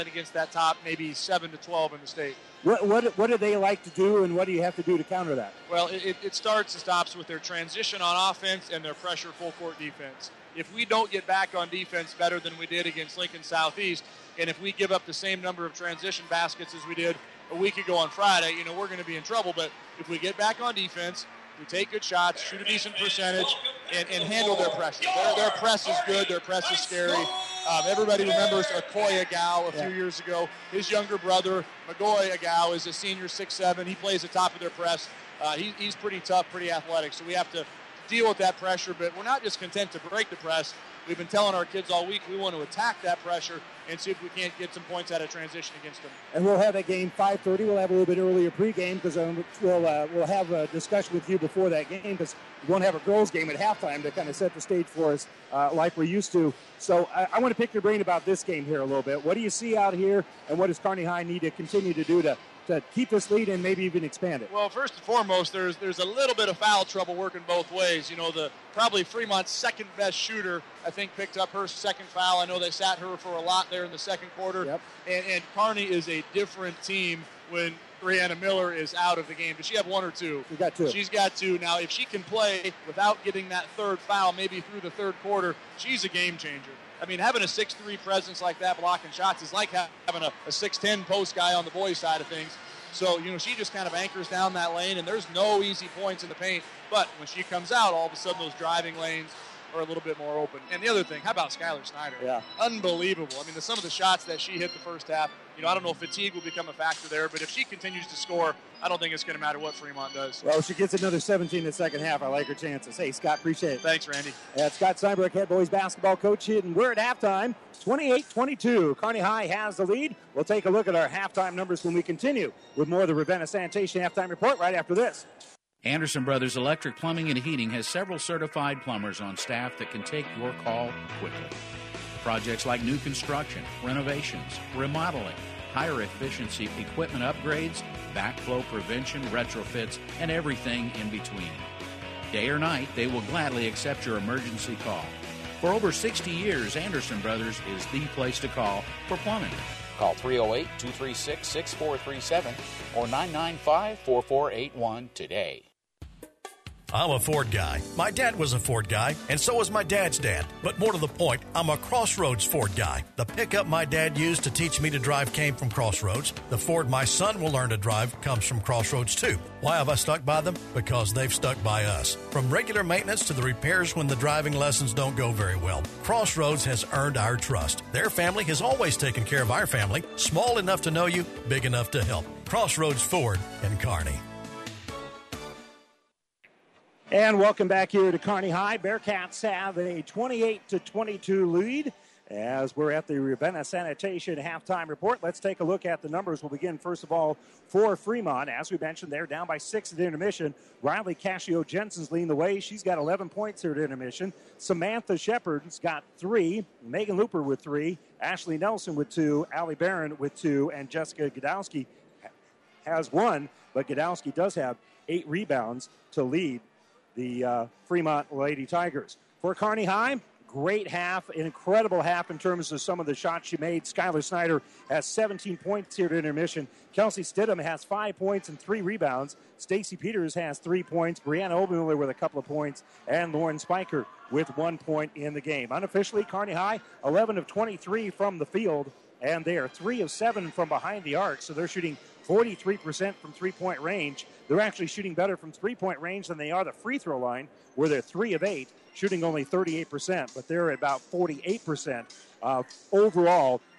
top, maybe 7 to 12 in the state. What do they like to do, and what do you have to do to counter that? Well, it starts and stops with their transition on offense and their pressure full court defense. If we don't get back on defense better than we did against Lincoln Southeast, and if we give up the same number of transition baskets as we did a week ago on Friday, we're going to be in trouble. But if we get back on defense, we take good shots, shoot a decent percentage, and handle their pressure. Their press is good. Their press is scary. Everybody remembers Okoye Agau a few years ago. His younger brother, Magoy Agau, is a senior, 6'7". He plays the top of their press. He's pretty tough, pretty athletic. So we have to deal with that pressure, but we're not just content to break the press. We've been telling our kids all week we want to attack that pressure and see if we can't get some points out of transition against them. And we'll have that game 5:30. We'll have a little bit earlier pregame because we'll have a discussion with you before that game because we won't have a girls' game at halftime to kind of set the stage for us like we're used to. So I want to pick your brain about this game here a little bit. What do you see out here, and what does Kearney High need to continue to do to keep this lead and maybe even expand it? Well, first and foremost, there's a little bit of foul trouble working both ways. Probably Fremont's second best shooter, I think, picked up her second foul. I know they sat her for a lot there in the second quarter. Yep. And Kearney is a different team when Brianna Miller is out of the game. Does she have one or two? She's got two. She's got two. Now, if she can play without getting that third foul, maybe through the third quarter, she's a game changer. I mean, having a 6'3" presence like that blocking shots is like having a 6'10" post guy on the boys' side of things. So, she just kind of anchors down that lane, and there's no easy points in the paint. But when she comes out, all of a sudden those driving lanes are a little bit more open. And the other thing, how about Skylar Snyder? Yeah. Unbelievable. I mean, some of the shots that she hit the first half, I don't know if fatigue will become a factor there, but if she continues to score, I don't think it's going to matter what Fremont does. Well, if she gets another 17 in the second half, I like her chances. Hey, Scott, appreciate it. Thanks, Randy. That's Scott Steinberg, head boys basketball coach, and we're at halftime, 28-22. Kearney High has the lead. We'll take a look at our halftime numbers when we continue with more of the Ravenna Sanitation halftime report right after this. Anderson Brothers Electric Plumbing and Heating has several certified plumbers on staff that can take your call quickly. Projects like new construction, renovations, remodeling, higher efficiency equipment upgrades, backflow prevention, retrofits, and everything in between. Day or night, they will gladly accept your emergency call. For over 60 years, Anderson Brothers is the place to call for plumbing. Call 308-236-6437 or 995-4481 today. I'm a Ford guy. My dad was a Ford guy, and so was my dad's dad. But more to the point, I'm a Crossroads Ford guy. The pickup my dad used to teach me to drive came from Crossroads. The Ford my son will learn to drive comes from Crossroads too. Why have I stuck by them? Because they've stuck by us. From regular maintenance to the repairs when the driving lessons don't go very well, Crossroads has earned our trust. Their family has always taken care of our family, small enough to know you, big enough to help. Crossroads Ford in Kearney. And welcome back here to Kearney High. Bearcats have a 28-22 lead as we're at the Ravenna Sanitation halftime report. Let's take a look at the numbers. We'll begin, first of all, for Fremont. As we mentioned, they're down by 6 at intermission. Riley Cascio-Jensen's leading the way. She's got 11 points here at intermission. Samantha Shepard's got 3. Megan Looper with 3. Ashley Nelson with 2. Allie Barron with 2. And Jessica Godowski has 1. But Godowski does have 8 rebounds to lead the Fremont Lady Tigers. For Kearney High, great half, an incredible half in terms of some of the shots she made. Skylar Snyder has 17 points here at intermission. Kelsey Stidham has 5 points and 3 rebounds. Stacy Peters has 3 points. Brianna Obermiller with a couple of points. And Lauren Spiker with 1 point in the game. Unofficially, Kearney High, 11 of 23 from the field. And they are 3 of 7 from behind the arc. So they're shooting 43% from three-point range. They're actually shooting better from three-point range than they are the free throw line, where they're 3 of 8, shooting only 38%. But they're at about 48% overall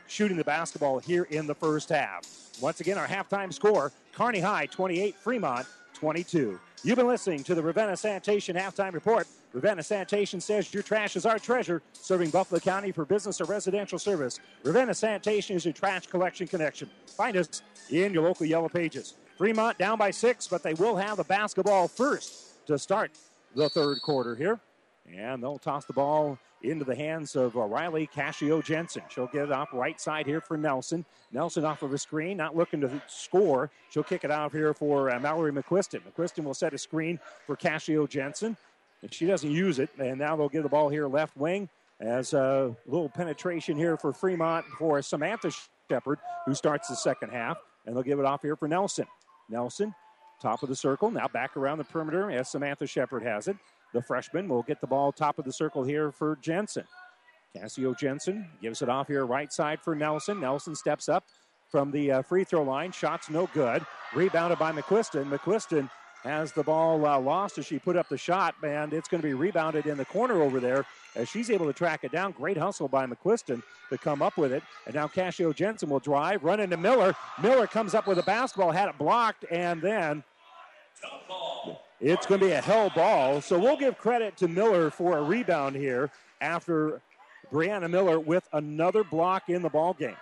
shooting the basketball here in the first half. Once again, our halftime score, Kearney High 28, Fremont 22. You've been listening to the Ravenna Sanitation Halftime Report. Ravenna Sanitation says your trash is our treasure, serving Buffalo County for business or residential service. Ravenna Sanitation is your trash collection connection. Find us in your local Yellow Pages. Fremont down by 6, but they will have the basketball first to start the third quarter here. And they'll toss the ball into the hands of Riley Cascio-Jensen. She'll get it off right side here for Nelson. Nelson off of a screen, not looking to score. She'll kick it out here for Mallory McQuiston. McQuiston will set a screen for Cascio-Jensen, and she doesn't use it. And now they'll give the ball here left wing as a little penetration here for Fremont for Samantha Shepard, who starts the second half. And they'll give it off here for Nelson. Nelson, top of the circle, now back around the perimeter as Samantha Shepard has it. The freshman will get the ball top of the circle here for Jensen. Cascio-Jensen gives it off here right side for Nelson. Nelson steps up from the free throw line. Shot's no good. Rebounded by McQuiston. McQuiston has the ball lost as she put up the shot, and it's going to be rebounded in the corner over there as she's able to track it down. Great hustle by McQuiston to come up with it. And now Cascio-Jensen will drive, run into Miller. Miller comes up with a basketball, had it blocked, and then it's going to be a hell ball. So we'll give credit to Miller for a rebound here after Brianna Miller with another block in the ball game.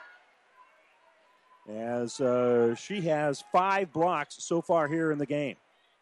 As she has 5 blocks so far here in the game.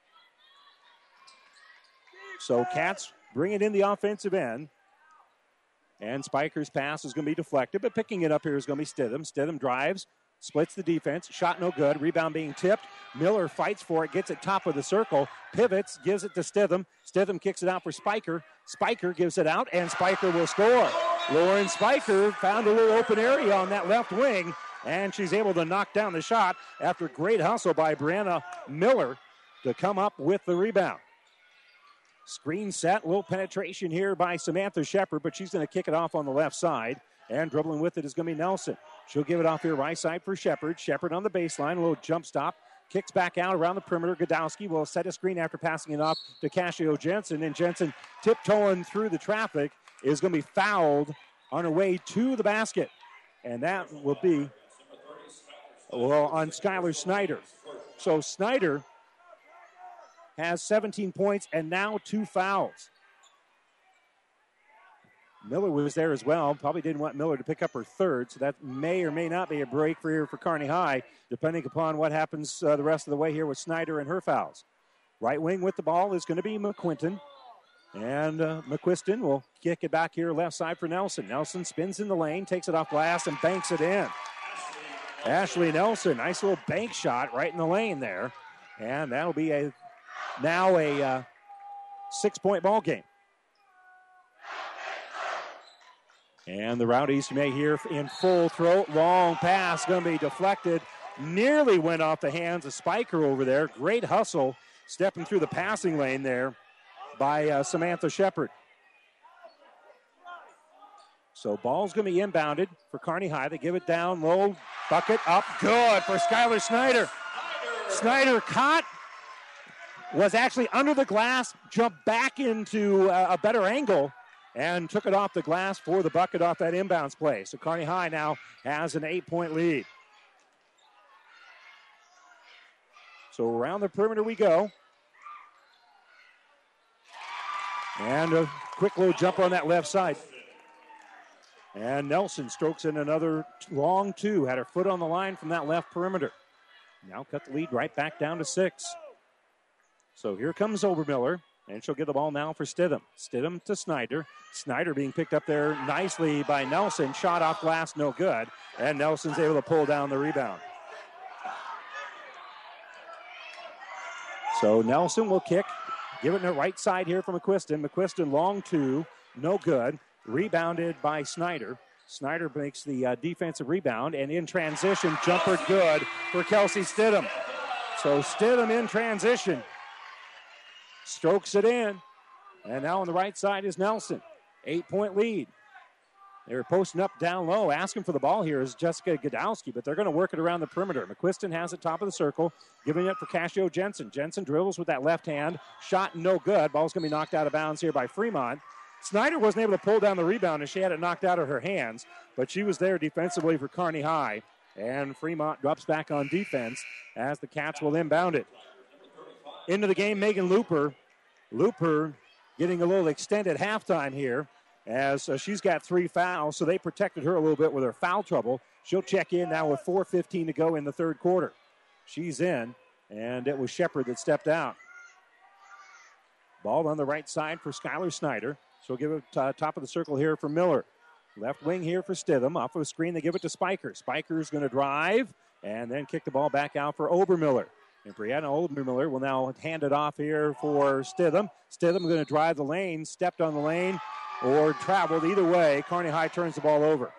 So Cats bring it in the offensive end. And Spiker's pass is going to be deflected, but picking it up here is going to be Stidham. Stidham drives, splits the defense. Shot no good. Rebound being tipped. Miller fights for it, gets it top of the circle, pivots, gives it to Stidham. Stidham kicks it out for Spiker. Spiker gives it out, and Spiker will score. Lauren Spiker found a little open area on that left wing, and she's able to knock down the shot after great hustle by Brianna Miller to come up with the rebound. Screen set, little penetration here by Samantha Shepard, but she's going to kick it off on the left side. And dribbling with it is going to be Nelson. She'll give it off here right side for Shepard. Shepard on the baseline, a little jump stop. Kicks back out around the perimeter. Godowski will set a screen after passing it off to Cascio-Jensen. And Jensen, tiptoeing through the traffic, is going to be fouled on her way to the basket. And that will be, on Skylar Snyder. So Snyder has 17 points and now 2 fouls. Miller was there as well. Probably didn't want Miller to pick up her third, so that may or may not be a break for Kearney High, depending upon what happens the rest of the way here with Snyder and her fouls. Right wing with the ball is going to be McQuinton. And McQuiston will kick it back here left side for Nelson. Nelson spins in the lane, takes it off glass, and banks it in. Ashley Nelson, nice little bank shot right in the lane there. And that'll be now a 6-point ball game. And the Rowdies may hear in full throat. Long pass going to be deflected. Nearly went off the hands of Spiker over there. Great hustle stepping through the passing lane there by Samantha Shepard. So ball's going to be inbounded for Kearney High. They give it down low. Bucket up. Good for Skylar Snyder. Snyder caught. Was actually under the glass. Jumped back into a better angle. And took it off the glass for the bucket off that inbounds play. So Kearney High now has an 8-point lead. So around the perimeter we go. And a quick little jump on that left side. And Nelson strokes in another long 2. Had her foot on the line from that left perimeter. Now cut the lead right back down to 6. So here comes Obermiller. And she'll get the ball now for Stidham. Stidham to Snyder. Snyder being picked up there nicely by Nelson. Shot off glass, no good. And Nelson's able to pull down the rebound. So Nelson will kick. Give it to the right side here for McQuiston. McQuiston long 2, no good. Rebounded by Snyder. Snyder makes the defensive rebound. And in transition, jumper good for Kelsey Stidham. So Stidham in transition. Strokes it in. And now on the right side is Nelson. 8-point lead. They're posting up down low. Asking for the ball here is Jessica Godowski, but they're going to work it around the perimeter. McQuiston has it top of the circle, giving it for Cascio-Jensen. Jensen dribbles with that left hand. Shot no good. Ball's going to be knocked out of bounds here by Fremont. Snyder wasn't able to pull down the rebound, and she had it knocked out of her hands, but she was there defensively for Kearney High. And Fremont drops back on defense as the Cats will inbound it. Into the game, Megan Looper. Looper getting a little extended halftime here as she's got 3 fouls, so they protected her a little bit with her foul trouble. She'll check in now with 4:15 to go in the third quarter. She's in, and it was Shepard that stepped out. Ball on the right side for Skylar Snyder. She'll give it top of the circle here for Miller. Left wing here for Stidham. Off of a screen, they give it to Spiker. Spiker's going to drive and then kick the ball back out for Obermiller. And Brianna Obermiller will now hand it off here for Stidham. Stidham going to drive the lane, stepped on the lane, or traveled. Either way, Kearney High turns the ball over.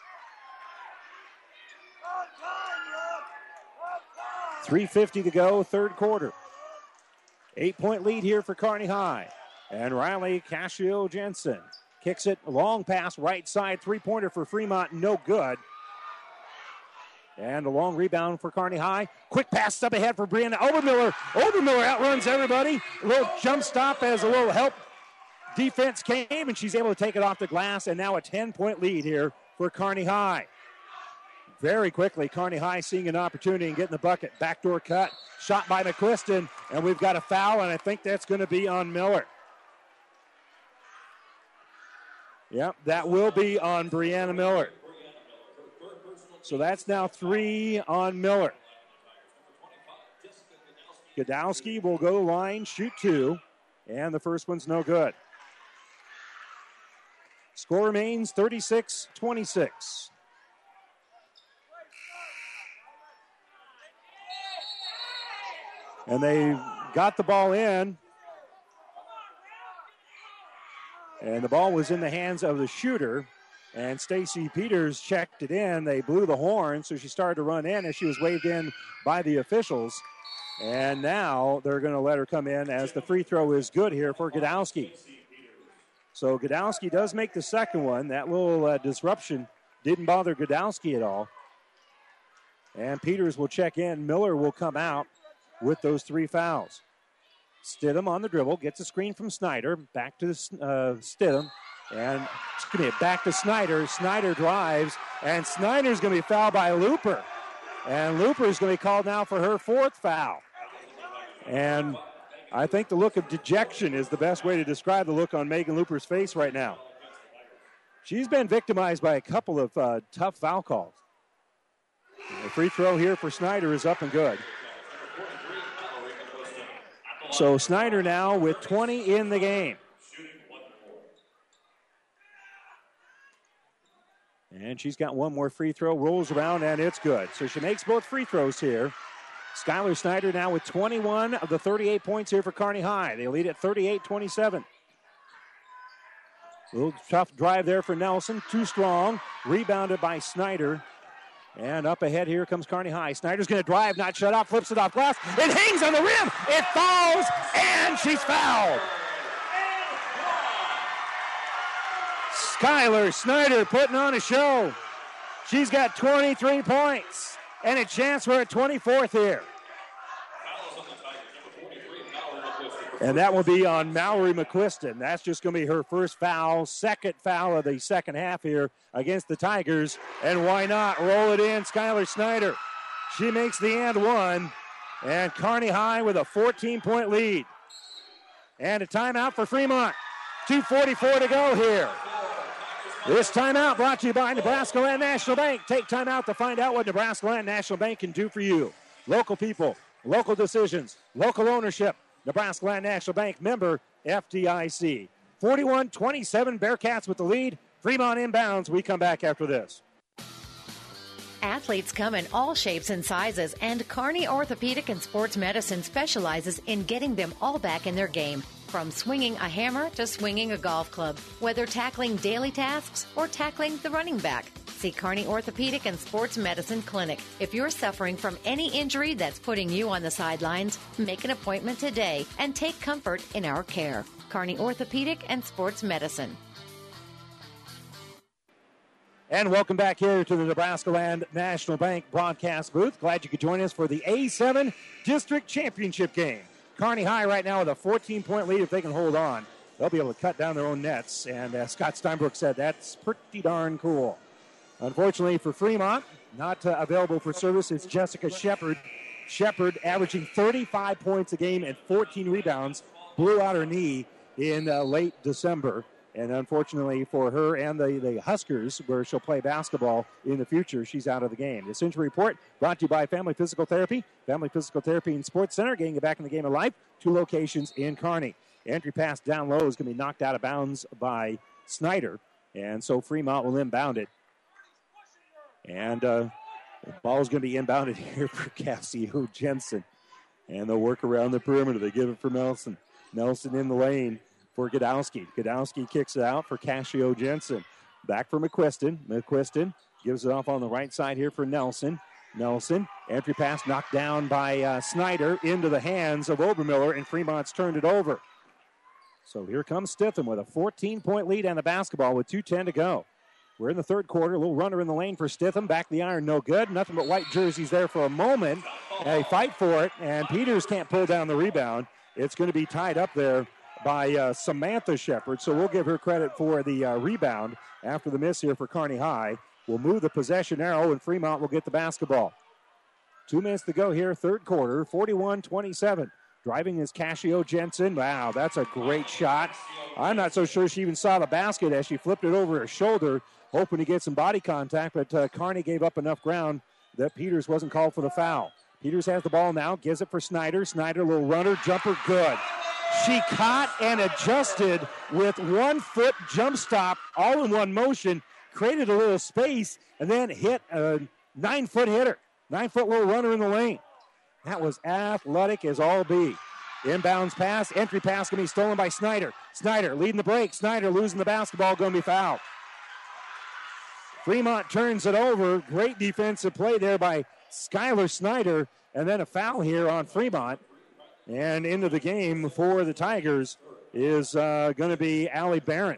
3:50 to go, third quarter. 8-point lead here for Kearney High. And Riley Cascio-Jensen kicks it, long pass, right side, three-pointer for Fremont, no good. And a long rebound for Kearney High. Quick pass up ahead for Brianna Obermiller. Obermiller outruns everybody. A little jump stop as a little help defense came, and she's able to take it off the glass, and now a 10-point lead here for Kearney High. Very quickly, Kearney High seeing an opportunity and getting the bucket. Backdoor cut, shot by McQuiston, and we've got a foul, and I think that's going to be on Miller. Yep, that will be on Brianna Miller. So that's now 3 on Miller. Godowski will go line, shoot 2, and the first one's no good. Score remains 36-26. And they got the ball in. And the ball was in the hands of the shooter. And Stacy Peters checked it in. They blew the horn, so she started to run in as she was waved in by the officials. And now they're going to let her come in as the free throw is good here for Godowski. So Godowski does make the second one. That little disruption didn't bother Godowski at all. And Peters will check in. Miller will come out with those 3 fouls. Stidham on the dribble, gets a screen from Snyder, back to Stidham, and back to Snyder. Snyder drives, and Snyder's going to be fouled by Looper. And Looper's going to be called now for her 4th foul. And I think the look of dejection is the best way to describe the look on Megan Looper's face right now. She's been victimized by a couple of tough foul calls. The free throw here for Snyder is up and good. So Snyder now with 20 in the game. And she's got one more free throw, rolls around, and it's good. So she makes both free throws here. Skylar Snyder now with 21 of the 38 points here for Kearney High. They lead at 38-27. A little tough drive there for Nelson, too strong. Rebounded by Snyder. And up ahead here comes Kearney High. Snyder's going to drive, not shut off, flips it off glass. It hangs on the rim. It falls, and she's fouled. Skylar Snyder putting on a show. She's got 23 points and a chance for a 24th here. And that will be on Mallory McQuiston. That's just going to be her first foul, second foul of the second half here against the Tigers. And why not roll it in, Skylar Snyder. She makes the and one. And Kearney High with a 14-point lead. And a timeout for Fremont. 2:44 to go here. This timeout brought to you by Nebraska Land National Bank. Take time out to find out what Nebraska Land National Bank can do for you. Local people, local decisions, local ownership. Nebraska Land National Bank, member FDIC. 41-27, Bearcats with the lead. Fremont inbounds. We come back after this. Athletes come in all shapes and sizes, and Kearney Orthopedic and Sports Medicine specializes in getting them all back in their game. From swinging a hammer to swinging a golf club, whether tackling daily tasks or tackling the running back. See Kearney Orthopedic and Sports Medicine Clinic. If you're suffering from any injury that's putting you on the sidelines, make an appointment today and take comfort in our care. Kearney Orthopedic and Sports Medicine. And welcome back here to the Nebraska Land National Bank broadcast booth. Glad you could join us for the A7 District Championship game. Kearney High right now with a 14-point lead if they can hold on. they'll be able to cut down their own nets. And as Scott Steinbrook said, that's pretty darn cool. Unfortunately for Fremont, not available for service is Jessica Shepard. Shepard averaging 35 points a game and 14 rebounds. Blew out her knee in late December. And unfortunately for her and the Huskers, where she'll play basketball in the future, she's out of the game. This injury report brought to you by Family Physical Therapy. Family Physical Therapy and Sports Center, getting you back in the game of life. 2 locations in Kearney. Entry pass down low is going to be knocked out of bounds by Snyder. And so Fremont will inbound it. And the ball is going to be inbounded here for Cassio Jensen. And they'll work around the perimeter. They give it for Nelson. Nelson in the lane for Godowski. Godowski kicks it out for Cassio Jensen. Back for McQuiston. McQuiston gives it off on the right side here for Nelson. Nelson, entry pass knocked down by Snyder into the hands of Obermiller, and Fremont's turned it over. So here comes Stitham with a 14-point lead on the basketball with 2:10 to go. We're in the third quarter. A little runner in the lane for Stitham. Back the iron, no good. Nothing but white jerseys there for a moment. They fight for it, and Peters can't pull down the rebound. It's going to be tied up there by Samantha Shepard, so we'll give her credit for the rebound after the miss here for Kearney High. We'll move the possession arrow, and Fremont will get the basketball. 2 minutes to go here, third quarter, 41-27. Driving is Cassio Jensen. Wow, that's a great shot. I'm not so sure she even saw the basket as she flipped it over her shoulder, hoping to get some body contact, but Kearney gave up enough ground that Peters wasn't called for the foul. Peters has the ball now, gives it for Snyder. Snyder, little runner, jumper, good. She caught and adjusted with 1 foot jump stop, all in one motion, created a little space, and then hit a 9-foot hitter. 9-foot little runner in the lane. That was athletic as all be. Inbounds pass, entry pass going to be stolen by Snyder. Snyder leading the break. Snyder losing the basketball, going to be fouled. Fremont turns it over. Great defensive play there by Skylar Snyder, and then a foul here on Fremont. And into the game for the Tigers is going to be Allie Barron.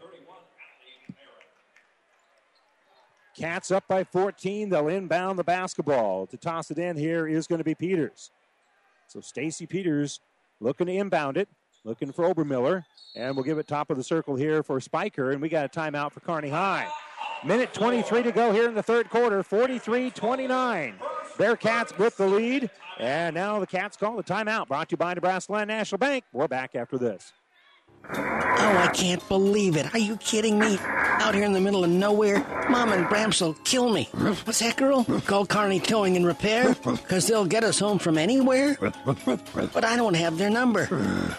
Cats up by 14. They'll inbound the basketball. To toss it in here is going to be Peters. So Stacy Peters looking to inbound it, looking for Obermiller. And we'll give it top of the circle here for Spiker. And we got a timeout for Kearney High. Minute 23 to go here in the third quarter, 43-29. Bearcats with the lead. And now the Cats call the timeout. Brought to you by Nebraska Land National Bank. We're back after this. Oh, I can't believe it. Are you kidding me? Out here in the middle of nowhere, Mom and Gramps will kill me. What's that, girl? Call Kearney Towing and Repair? Because they'll get us home from anywhere? But I don't have their number.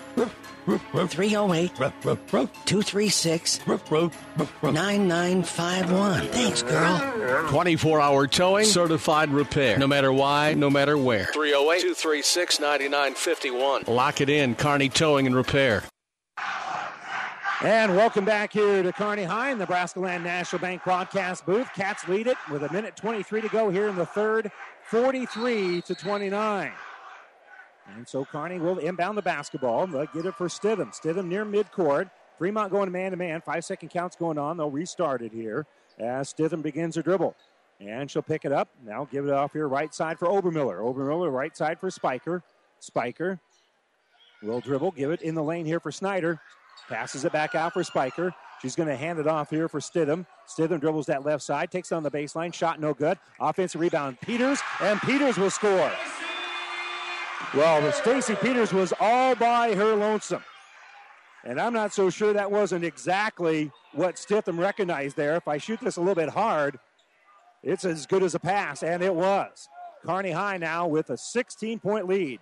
308-236-9951. Thanks, girl. 24-hour towing, certified repair. No matter why, no matter where. 308-236-9951. Lock it in, Kearney Towing and Repair. And welcome back here to Kearney High in the Nebraska Land National Bank broadcast booth. Cats lead it with a minute 23 to go here in the third, 43-29. And so Kearney will inbound the basketball. They'll get it for Stidham. Stidham near midcourt. Fremont going man-to-man. 5-second counts going on. They'll restart it here as Stidham begins her dribble. And she'll pick it up. Now give it off here right side for Obermiller. Obermiller right side for Spiker. Spiker will dribble. Give it in the lane here for Snyder. Passes it back out for Spiker. She's going to hand it off here for Stidham. Stidham dribbles that left side. Takes it on the baseline. Shot no good. Offensive rebound Peters. And Peters will score. Well, Stacy Peters was all by her lonesome. And I'm not so sure that wasn't exactly what Stitham recognized there. If I shoot this a little bit hard, it's as good as a pass, and it was. Kearney High now with a 16-point lead,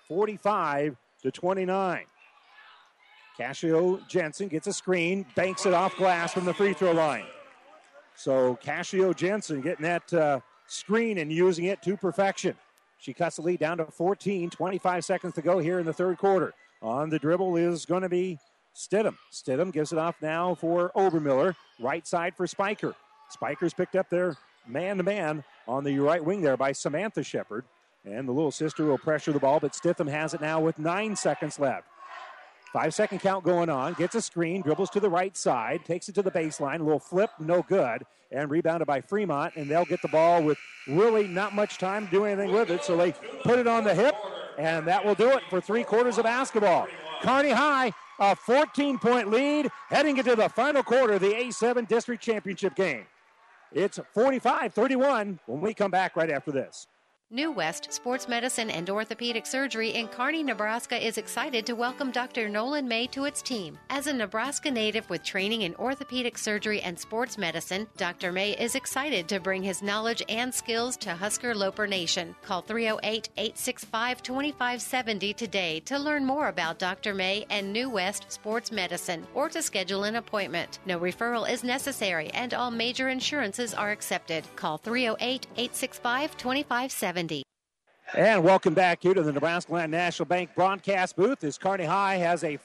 45-29. Cassio Jensen gets a screen, banks it off glass from the free throw line. So Cassio Jensen getting that screen and using it to perfection. She cuts the lead down to 14, 25 seconds to go here in the third quarter. On the dribble is going to be Stidham. Stidham gives it off now for Obermiller. Right side for Spiker. Spiker's picked up there man-to-man on the right wing there by Samantha Shepard. And the little sister will pressure the ball, but Stitham has it now with 9 seconds left. 5-second count going on. Gets a screen, dribbles to the right side, takes it to the baseline. A little flip, no good. And rebounded by Fremont, and they'll get the ball with really not much time to do anything with it. So they put it on the hip, and that will do it for 3 quarters of basketball. Kearney High a 14-point lead heading into the final quarter of the A7 District Championship game. It's 45-31 when we come back right after this. New West Sports Medicine and Orthopedic Surgery in Kearney, Nebraska is excited to welcome Dr. Nolan May to its team. As a Nebraska native with training in orthopedic surgery and sports medicine, Dr. May is excited to bring his knowledge and skills to Husker Loper Nation. Call 308-865-2570 today to learn more about Dr. May and New West Sports Medicine or to schedule an appointment. No referral is necessary and all major insurances are accepted. Call 308-865-2570. And welcome back here to the Nebraska Land National Bank broadcast booth as Kearney High has a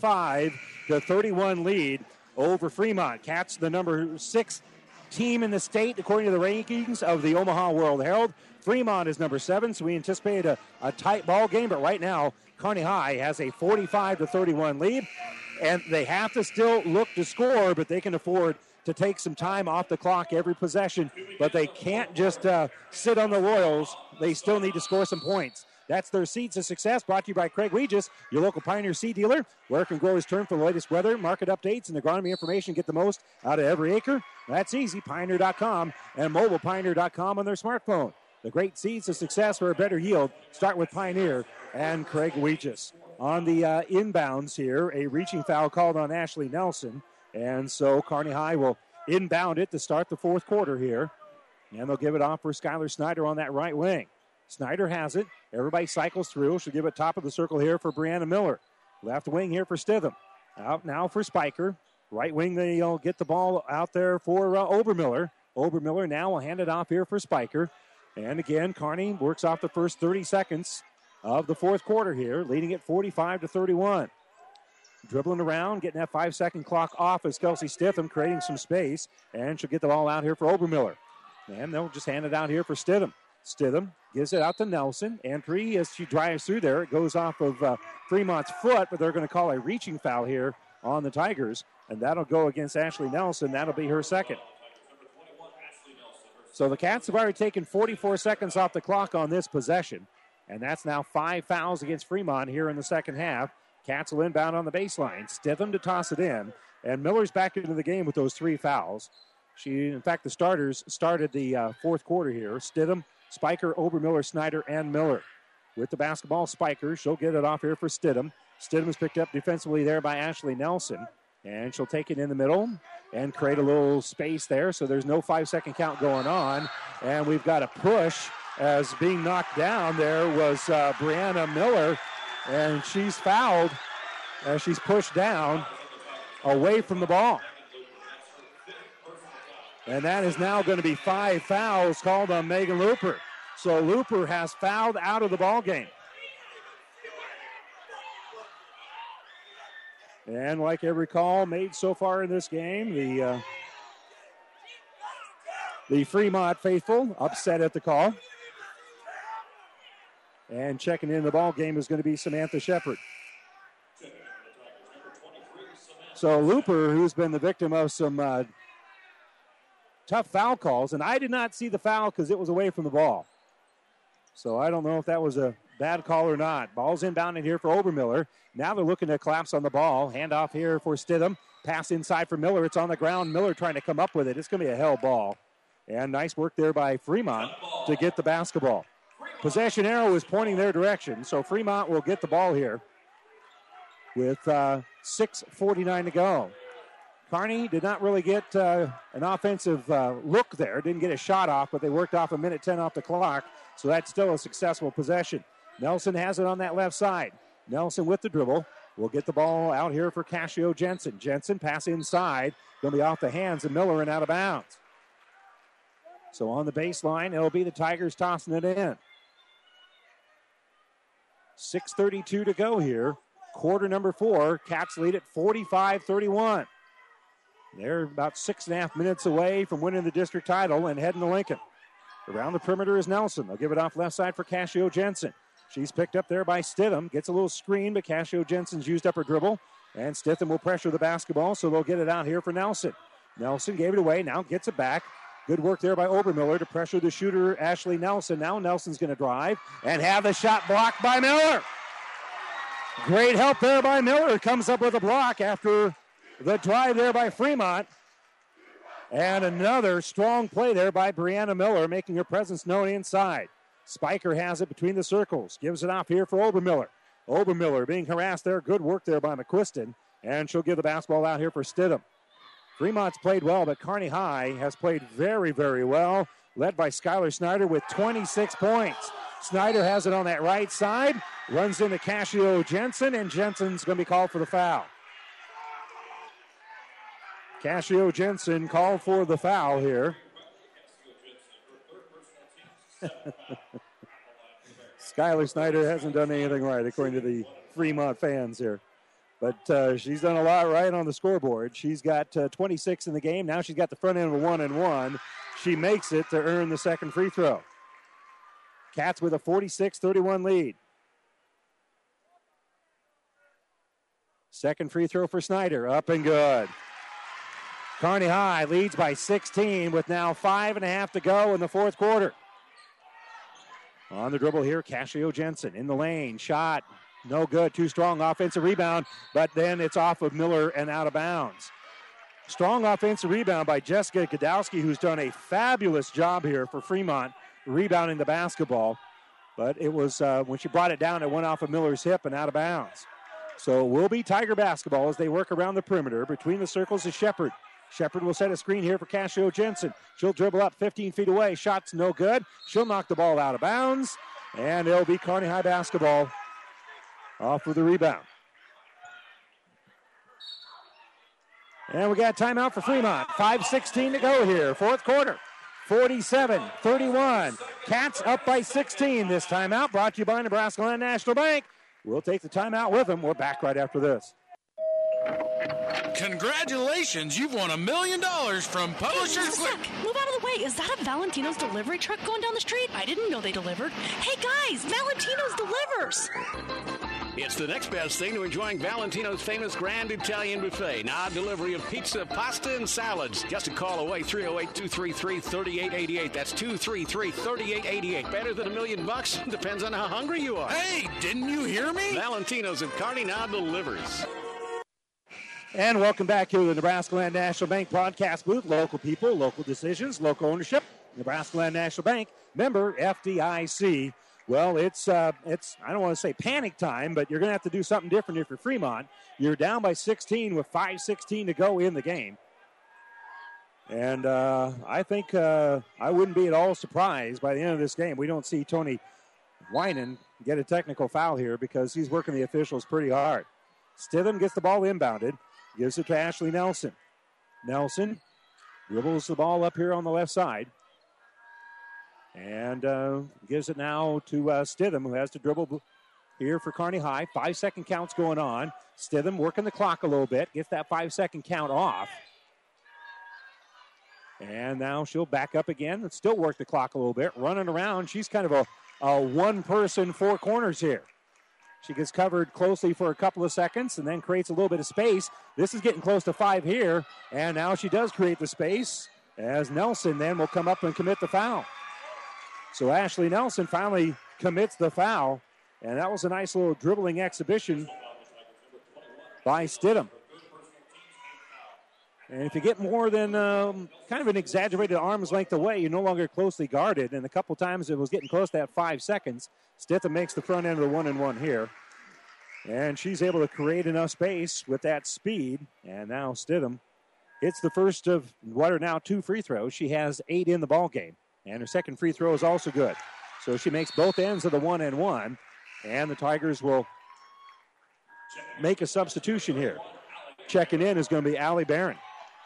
45-31 lead over Fremont. Cats, the number 6 team in the state according to the rankings of the Omaha World Herald. Fremont is number 7, so we anticipate a tight ball game, but right now Kearney High has a 45-31 lead, and they have to still look to score, but they can afford to take some time off the clock every possession, but they can't just sit on the laurels. They still need to score some points. That's their Seeds of Success, brought to you by Craig Weegis, your local Pioneer seed dealer. Work and grow his turn for the latest weather, market updates, and agronomy information. Get the most out of every acre. That's easy, Pioneer.com and mobilepioneer.com on their smartphone. The great Seeds of Success for a better yield start with Pioneer and Craig Weegis. On the inbounds here, a reaching foul called on Ashley Nelson. And so Kearney High will inbound it to start the fourth quarter here. And they'll give it off for Skylar Snyder on that right wing. Snyder has it. Everybody cycles through. She'll give it top of the circle here for Brianna Miller. Left wing here for Stitham. Out now for Spiker. Right wing, they'll get the ball out there for Obermiller. Obermiller now will hand it off here for Spiker. And again, Kearney works off the first 30 seconds of the fourth quarter here, leading it 45-31. Dribbling around, getting that 5-second clock off is Kelsey Stitham, creating some space, and she'll get the ball out here for Obermiller. And they'll just hand it out here for Stitham. Stitham gives it out to Nelson. Entry, as she drives through there, it goes off of Fremont's foot, but they're going to call a reaching foul here on the Tigers, and that'll go against Ashley Nelson. That'll be her second. So the Cats have already taken 44 seconds off the clock on this possession, and that's now 5 fouls against Fremont here in the second half. Cats will inbound on the baseline. Stitham to toss it in. And Miller's back into the game with those 3 fouls. In fact, the starters started the fourth quarter here. Stitham, Spiker, Obermiller, Snyder, and Miller. With the basketball, Spiker. She'll get it off here for Stitham. Stidham is picked up defensively there by Ashley Nelson. And she'll take it in the middle and create a little space there. So there's no 5-second count going on. And we've got a push as being knocked down. There was Brianna Miller. And she's fouled as she's pushed down away from the ball. And that is now going to be 5 fouls called on Megan Looper. So Looper has fouled out of the ball game. And like every call made so far in this game, the Fremont faithful upset at the call. And checking in the ball game is going to be Samantha Shepard. So Looper, who's been the victim of some tough foul calls, and I did not see the foul because it was away from the ball. So I don't know if that was a bad call or not. Ball's inbounded here for Obermiller. Now they're looking to collapse on the ball. Handoff here for Stidham. Pass inside for Miller. It's on the ground. Miller trying to come up with it. It's going to be a hell ball. And nice work there by Fremont to get the basketball. Possession arrow is pointing their direction, so Fremont will get the ball here with 6:49 to go. Kearney did not really get an offensive look there. Didn't get a shot off, but they worked off a minute 10 off the clock, so that's still a successful possession. Nelson has it on that left side. Nelson with the dribble. Will get the ball out here for Cassio Jensen. Jensen pass inside. Going to be off the hands of Miller and out of bounds. So on the baseline, it'll be the Tigers tossing it in. 6:32 to go here. Quarter number 4. Cats lead at 45-31. They're about 6.5 minutes away from winning the district title and heading to Lincoln. Around the perimeter is Nelson. They'll give it off left side for Cassio Jensen. She's picked up there by Stitham. Gets a little screen, but Cassio Jensen's used up her dribble. And Stitham will pressure the basketball, so they'll get it out here for Nelson. Nelson gave it away, now gets it back. Good work there by Obermiller to pressure the shooter, Ashley Nelson. Now Nelson's going to drive and have the shot blocked by Miller. Great help there by Miller. Comes up with a block after the drive there by Fremont. And another strong play there by Brianna Miller, making her presence known inside. Spiker has it between the circles. Gives it off here for Obermiller. Obermiller being harassed there. Good work there by McQuiston. And she'll give the basketball out here for Stidham. Fremont's played well, but Kearney High has played very, very well, led by Skylar Snyder with 26 points. Snyder has it on that right side, runs into Cassio Jensen, and Jensen's going to be called for the foul. Cassio Jensen called for the foul here. Skylar Snyder hasn't done anything right, according to the Fremont fans here. But she's done a lot right on the scoreboard. She's got 26 in the game. Now she's got the front end of a 1-and-1. She makes it to earn the second free throw. Cats with a 46-31 lead. Second free throw for Snyder. Up and good. Kearney High leads by 16 with now 5.5 to go in the fourth quarter. On the dribble here, Cassio Jensen in the lane. Shot. No good. Too strong. Offensive rebound. But then it's off of Miller and out of bounds. Strong offensive rebound by Jessica Godowski, who's done a fabulous job here for Fremont, rebounding the basketball. But it was, when she brought it down, it went off of Miller's hip and out of bounds. So it will be Tiger basketball as they work around the perimeter. Between the circles is Shepard. Shepard will set a screen here for Cassio Jensen. She'll dribble up 15 feet away. Shot's no good. She'll knock the ball out of bounds. And it'll be Kearney High basketball off with the rebound. And we got a timeout for Fremont. 5:16 to go here. Fourth quarter. 47-31. Cats up by 16 this timeout. Brought to you by Nebraska Land National Bank. We'll take the timeout with them. We're back right after this. Congratulations, you've won $1 million from Publishers Clear. Move out of the way. Is that a Valentino's delivery truck going down the street? I didn't know they delivered. Hey guys, Valentino's delivers. It's the next best thing to enjoying Valentino's famous Grand Italian Buffet. Now delivery of pizza, pasta, and salads. Just a call away, 308-233-3888. That's 233-3888. Better than $1 million? Depends on how hungry you are. Hey, didn't you hear me? Valentino's of Kearney now delivers. And welcome back to the Nebraska Land National Bank broadcast booth. Local people, local decisions, local ownership. Nebraska Land National Bank, member FDIC. Well, it's I don't want to say panic time, but you're going to have to do something different if you're Fremont. You're down by 16 with 5:16 to go in the game. And I think I wouldn't be at all surprised by the end of this game. We don't see Tony Winan get a technical foul here because he's working the officials pretty hard. Stidham gets the ball inbounded. Gives it to Ashley Nelson. Nelson dribbles the ball up here on the left side. And gives it now to Stidham, who has to dribble here for Kearney High. 5-second count's going on. Stidham working the clock a little bit. Gets that 5-second count off. And now she'll back up again and still work the clock a little bit. Running around. She's kind of a one-person, four corners here. She gets covered closely for a couple of seconds and then creates a little bit of space. This is getting close to 5 here. And now she does create the space as Nelson then will come up and commit the foul. So Ashley Nelson finally commits the foul. And that was a nice little dribbling exhibition by Stidham. And if you get more than kind of an exaggerated arm's length away, you're no longer closely guarded. And a couple times it was getting close to that 5 seconds. Stidham makes the front end of the 1-and-1 here. And she's able to create enough space with that speed. And now Stidham hits the first of what are now 2 free throws. She has 8 in the ball game. And her second free throw is also good. So she makes both ends of the 1-and-1. And the Tigers will make a substitution here. Checking in is going to be Allie Barron.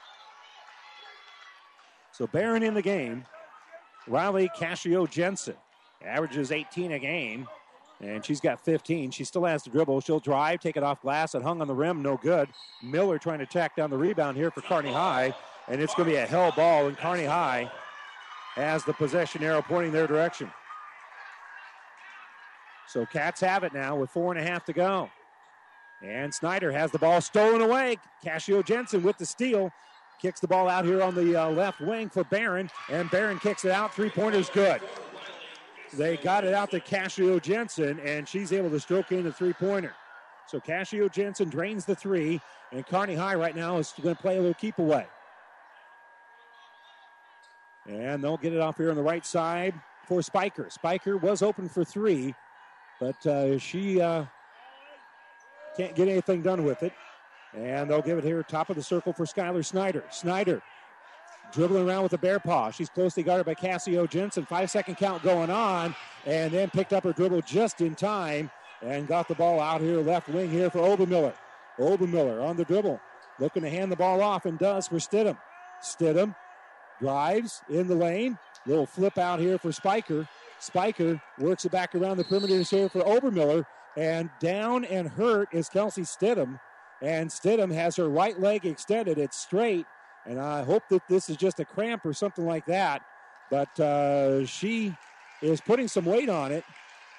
So Barron in the game. Riley Cassio Jensen averages 18 a game, and she's got 15. She still has to dribble. She'll drive, take it off glass, and hung on the rim, no good. Miller trying to track down the rebound here for Kearney High, and it's going to be a hell ball, and Kearney High has the possession arrow pointing their direction. So Cats have it now with 4.5 to go. And Snyder has the ball stolen away. Cassio Jensen with the steal. Kicks the ball out here on the left wing for Barron, and Barron kicks it out. Three-pointer's good. They got it out to Cassio Jensen, and she's able to stroke in the three-pointer. So Cassio Jensen drains the three, and Kearney High right now is going to play a little keep away. And they'll get it off here on the right side for Spiker. Spiker was open for three, but she can't get anything done with it. And they'll give it here top of the circle for Skylar Snyder. Snyder dribbling around with a bear paw. She's closely guarded by Cassio Jensen. 5-second count going on, and then picked up her dribble just in time and got the ball out here left wing here for Obermiller. Obermiller on the dribble, looking to hand the ball off, and does for Stidham. Stidham drives in the lane. Little flip out here for Spiker. Spiker works it back around the perimeters here for Obermiller, and down and hurt is Kelsey Stidham. And Stidham has her right leg extended. It's straight, and I hope that this is just a cramp or something like that. But she is putting some weight on it.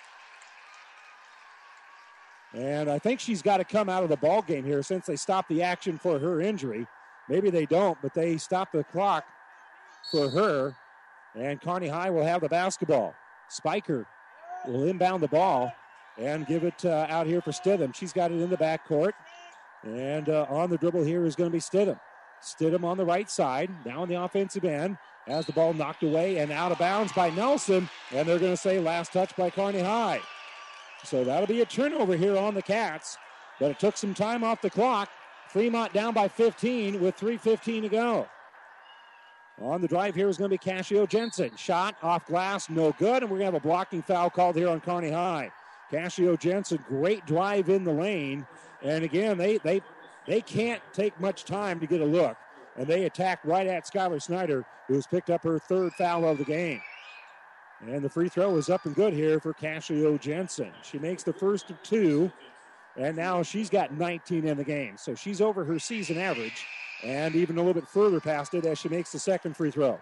And I think she's got to come out of the ball game here since they stopped the action for her injury. Maybe they don't, but they stopped the clock for her. And Kearney High will have the basketball. Spiker will inbound the ball and give it out here for Stidham. She's got it in the backcourt. And on the dribble here is going to be Stidham. Stidham on the right side, now on the offensive end. Has the ball knocked away and out of bounds by Nelson. And they're going to say last touch by Kearney High. So that'll be a turnover here on the Cats. But it took some time off the clock. Fremont down by 15 with 3:15 to go. On the drive here is going to be Cassio Jensen. Shot off glass, no good. And we're going to have a blocking foul called here on Kearney High. Cassio Jensen, great drive in the lane. And again, they can't take much time to get a look. And they attack right at Skylar Snyder, who's picked up her third foul of the game. And the free throw is up and good here for Cassio Jensen. She makes the first of two, and now she's got 19 in the game. So she's over her season average, and even a little bit further past it as she makes the second free throw.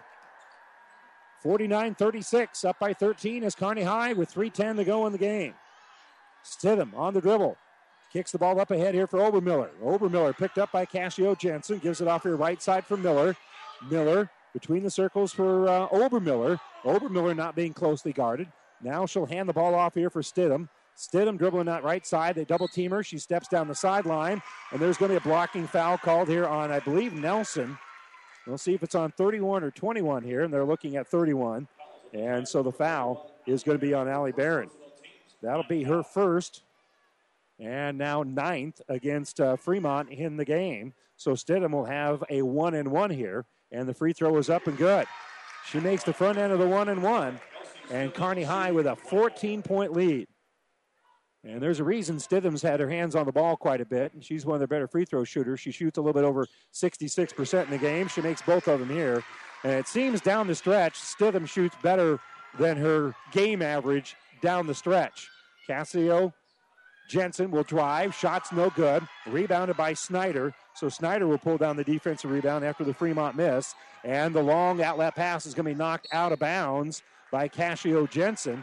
49-36, up by 13 is Kearney High with 3:10 to go in the game. Stidham on the dribble. Kicks the ball up ahead here for Obermiller. Obermiller picked up by Cassio Jensen. Gives it off here right side for Miller. Miller between the circles for Obermiller. Obermiller not being closely guarded. Now she'll hand the ball off here for Stidham. Stidham dribbling that right side. They double team her. She steps down the sideline. And there's going to be a blocking foul called here on, I believe, Nelson. We'll see if it's on 31 or 21 here. And they're looking at 31. And so the foul is going to be on Allie Barron. That'll be her first. And now 9th against Fremont in the game. So Stidham will have a 1-and-1 here. And the free throw is up and good. She makes the front end of the 1-and-1. And Kearney High with a 14-point lead. And there's a reason Stidham's had her hands on the ball quite a bit. And she's one of their better free throw shooters. She shoots a little bit over 66% in the game. She makes both of them here. And it seems down the stretch, Stidham shoots better than her game average down the stretch. Cassio Jensen will drive. Shots no good. Rebounded by Snyder. So Snyder will pull down the defensive rebound after the Fremont miss. And the long outlet pass is going to be knocked out of bounds by Cassio Jensen.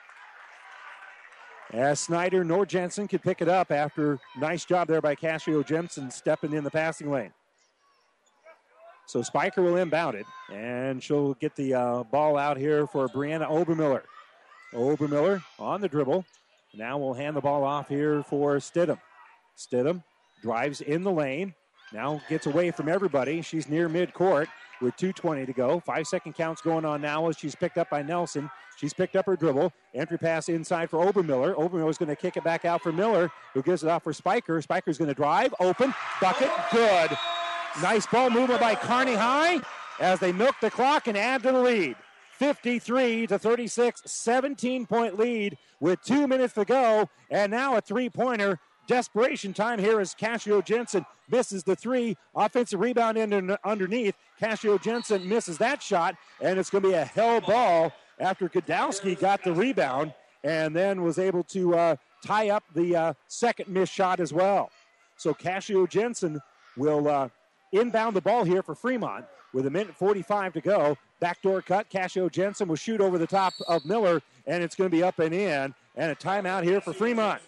As Snyder nor Jensen could pick it up after nice job there by Cassio Jensen stepping in the passing lane. So Spiker will inbound it. And she'll get the ball out here for Brianna Obermiller. Obermiller on the dribble. Now we'll hand the ball off here for Stidham. Stidham drives in the lane. Now gets away from everybody. She's near midcourt with 2:20 to go. 5-second counts going on now as she's picked up by Nelson. She's picked up her dribble. Entry pass inside for Obermiller. Obermiller's going to kick it back out for Miller, who gives it off for Spiker. Spiker's going to drive. Open. Bucket. Good. Nice ball movement by Kearney High as they milk the clock and add to the lead. 53-36, 17-point lead with 2 minutes to go. And now a three-pointer. Desperation time here as Cassio Jensen misses the three. Offensive rebound underneath. Cassio Jensen misses that shot. And it's going to be a hell ball after Godowski got the rebound and then was able to tie up the second missed shot as well. So Cassio Jensen will inbound the ball here for Fremont with 1:45 to go. Backdoor cut. Cassio Jensen will shoot over the top of Miller, and it's going to be up and in. And a timeout here for Fremont.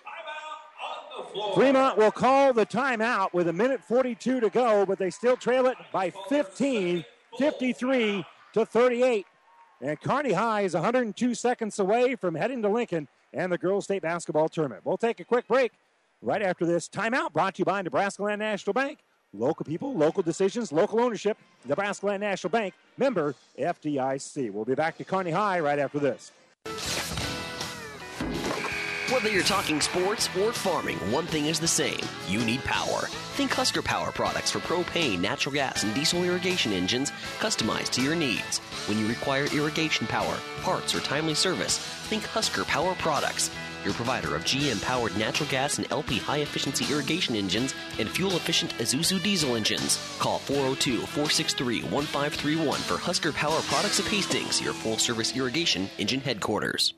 Fremont will call the timeout with 1:42 to go, but they still trail it by 15, 53-38. And Kearney High is 102 seconds away from heading to Lincoln and the Girls State Basketball Tournament. We'll take a quick break. right after this timeout brought to you by Nebraska Land National Bank. Local people, local decisions, local ownership. Nebraska Land National Bank, member FDIC. We'll be back to Kearney High right after this. Whether you're talking sports or farming, one thing is the same. You need power. Think Husker Power products for propane, natural gas, and diesel irrigation engines customized to your needs. When you require irrigation power, parts, or timely service, think Husker Power products. Your provider of GM-powered natural gas and LP high-efficiency irrigation engines and fuel-efficient Isuzu diesel engines. Call 402-463-1531 for Husker Power Products of Hastings, your full-service irrigation engine headquarters.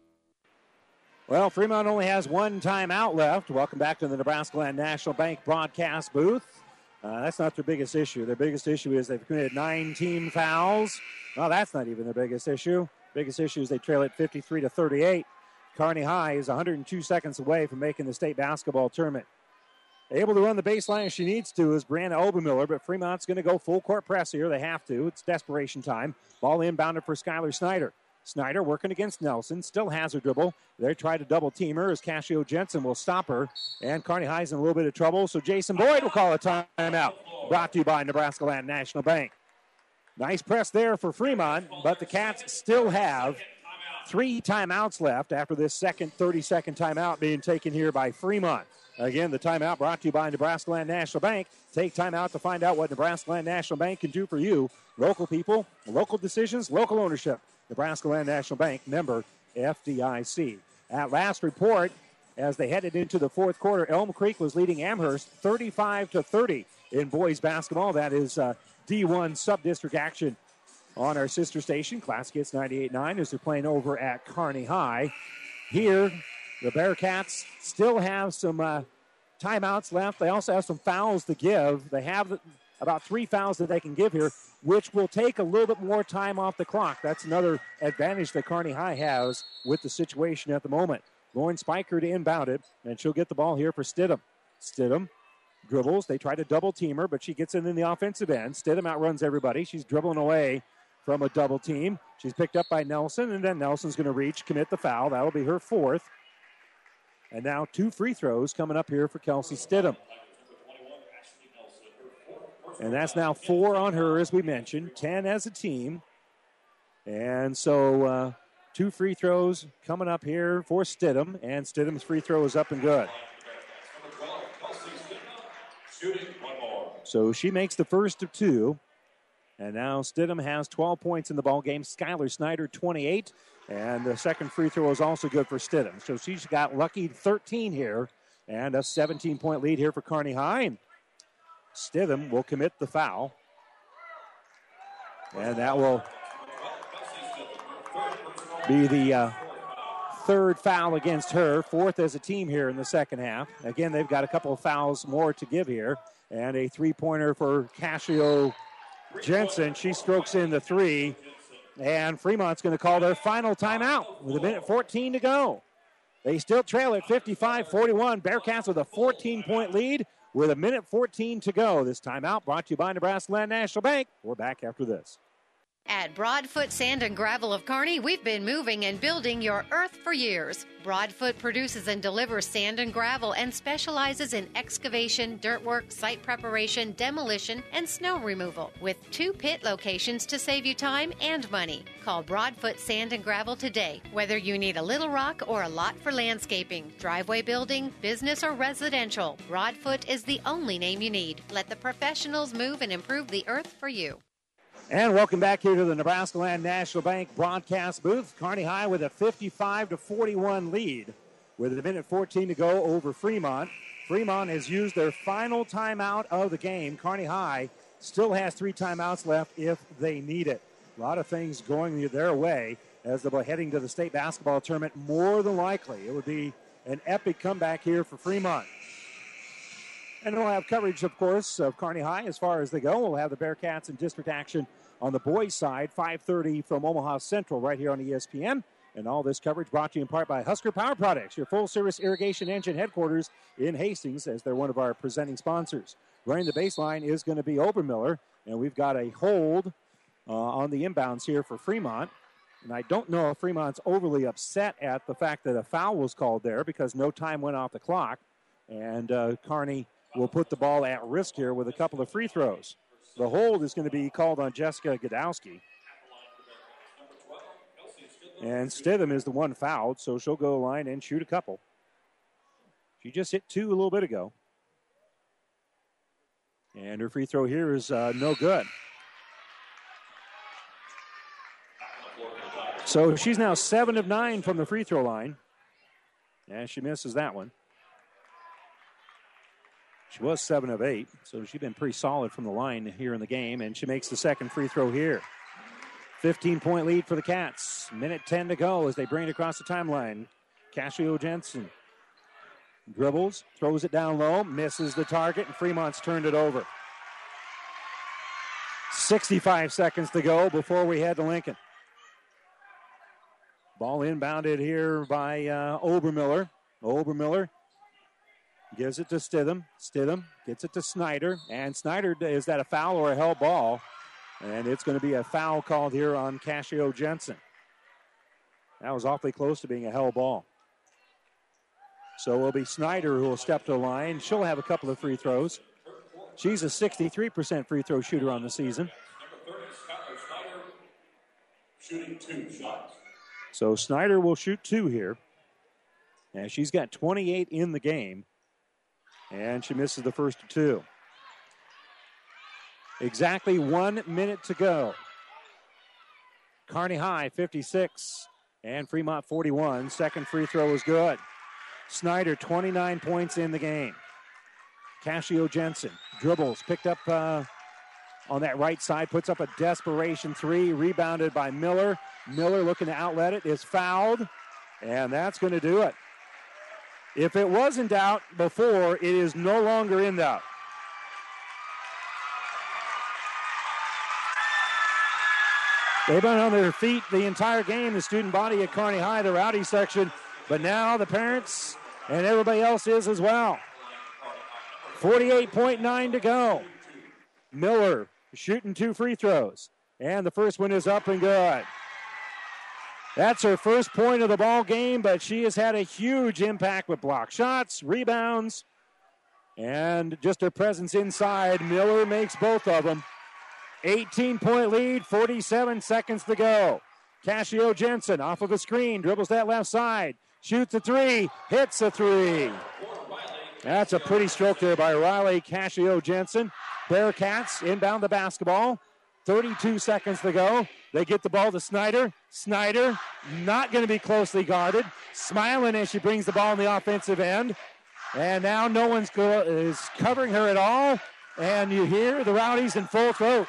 Well, Fremont only has one timeout left. Welcome back to the Nebraska Land National Bank broadcast booth. That's not their biggest issue. Their biggest issue is they've committed 9 team fouls. Well, that's not even their biggest issue. Biggest issue is they trail at 53-38. Kearney High is 102 seconds away from making the state basketball tournament. Able to run the baseline as she needs to is Brianna Obermiller, but Fremont's going to go full court press here. They have to. It's desperation time. Ball inbounded for Skylar Snyder. Snyder working against Nelson, still has her dribble. They try to double team her as Cascio Jensen will stop her. And Kearney High's in a little bit of trouble, so Jason Boyd will call a timeout. Brought to you by Nebraska Land National Bank. Nice press there for Fremont, but the Cats still have 3 timeouts left after this second 30-second timeout being taken here by Fremont. Again, the timeout brought to you by Nebraska Land National Bank. Take time out to find out what Nebraska Land National Bank can do for you. Local people, local decisions, local ownership. Nebraska Land National Bank, member FDIC. At last report, as they headed into the fourth quarter, Elm Creek was leading Amherst 35-30 in boys basketball. That is D1 sub-district action on our sister station, Classic Hits 98.9, as they're playing over at Kearney High. Here, the Bearcats still have some timeouts left. They also have some fouls to give. They have about 3 fouls that they can give here, which will take a little bit more time off the clock. That's another advantage that Kearney High has with the situation at the moment. Lauren Spiker to inbound it, and she'll get the ball here for Stidham. Stidham dribbles. They try to double team her, but she gets in the offensive end. Stidham outruns everybody. She's dribbling away from a double team. She's picked up by Nelson, and then Nelson's going to reach, commit the foul. That'll be her 4th. And now 2 free throws coming up here for Kelsey Stidham. And that's now 4 on her, as we mentioned, 10 as a team. And so 2 free throws coming up here for Stidham, and Stidham's free throw is up and good. So she makes the first of 2. And now Stidham has 12 points in the ball game. Skylar Snyder, 28. And the second free throw is also good for Stidham. So she's got lucky 13 here, and a 17-point lead here for Kearney High. And Stidham will commit the foul. And that will be the 3rd foul against her, 4th as a team here in the second half. Again, they've got a couple of fouls more to give here. And a 3-pointer for Cascio Jensen. She strokes in the 3. And Fremont's going to call their final timeout with 1:14 to go. They still trail at 55-41. Bearcats with a 14-point lead with 1:14 to go. This timeout brought to you by Nebraska Land National Bank. We're back after this. At Broadfoot Sand and Gravel of Kearney, we've been moving and building your earth for years. Broadfoot produces and delivers sand and gravel and specializes in excavation, dirt work, site preparation, demolition, and snow removal, with 2 pit locations to save you time and money. Call Broadfoot Sand and Gravel today. Whether you need a little rock or a lot for landscaping, driveway building, business, or residential, Broadfoot is the only name you need. Let the professionals move and improve the earth for you. And welcome back here to the Nebraska Land National Bank broadcast booth. Kearney High with a 55-41 lead with 1:14 to go over Fremont. Fremont has used their final timeout of the game. Kearney High still has 3 timeouts left if they need it. A lot of things going their way as they're heading to the state basketball tournament. More than likely, it would be an epic comeback here for Fremont. And we'll have coverage, of course, of Kearney High as far as they go. We'll have the Bearcats in district action on the boys' side, 5:30 from Omaha Central right here on ESPN. And all this coverage brought to you in part by Husker Power Products, your full-service irrigation engine headquarters in Hastings, as they're one of our presenting sponsors. Running the baseline is going to be Obermiller, and we've got a hold on the inbounds here for Fremont. And I don't know if Fremont's overly upset at the fact that a foul was called there because no time went off the clock. And Kearney will put the ball at risk here with a couple of free throws. The hold is going to be called on Jessica Godowski. And Stidham is the one fouled, so she'll go line and shoot a couple. She just hit 2 a little bit ago. And her free throw here is no good. So she's now 7 of 9 from the free throw line. And she misses that one. She was 7 of 8, so she's been pretty solid from the line here in the game. And she makes the second free throw here. 15-point lead for the Cats. Minute 10 to go as they bring it across the timeline. Cassio Jensen dribbles, throws it down low, misses the target, and Fremont's turned it over. 65 seconds to go before we head to Lincoln. Ball inbounded here by Obermiller. Obermiller gives it to Stidham. Stidham gets it to Snyder. And Snyder, is that a foul or a held ball? And it's going to be a foul called here on Cassio Jensen. That was awfully close to being a held ball. So it will be Snyder who will step to the line. She'll have a couple of free throws. She's a 63% free throw shooter on the season. Shooting 2 shots. So Snyder will shoot 2 here. And she's got 28 in the game. And she misses the first 2. Exactly 1 minute to go. Kearney High 56 and Fremont 41. Second free throw is good. Snyder 29 points in the game. Cassio Jensen dribbles, picked up on that right side, puts up a desperation 3, rebounded by Miller. Miller looking to outlet it, is fouled, and that's going to do it. If it was in doubt before, it is no longer in doubt. They've been on their feet the entire game, the student body at Kearney High, the rowdy section, but now the parents and everybody else is as well. 48.9 to go. Miller shooting 2 free throws, and the first one is up and good. That's her first point of the ball game, but she has had a huge impact with block shots, rebounds, and just her presence inside. Miller makes both of them. 18-point lead, 47 seconds to go. Cassio Jensen off of a screen, dribbles that left side, shoots a 3, hits a 3. That's a pretty stroke there by Riley Cassio Jensen. Bearcats inbound the basketball. 32 seconds to go. They get the ball to Snyder. Snyder not going to be closely guarded. Smiling as she brings the ball in the offensive end. And now no one's is covering her at all. And you hear the Rowdies in full throat.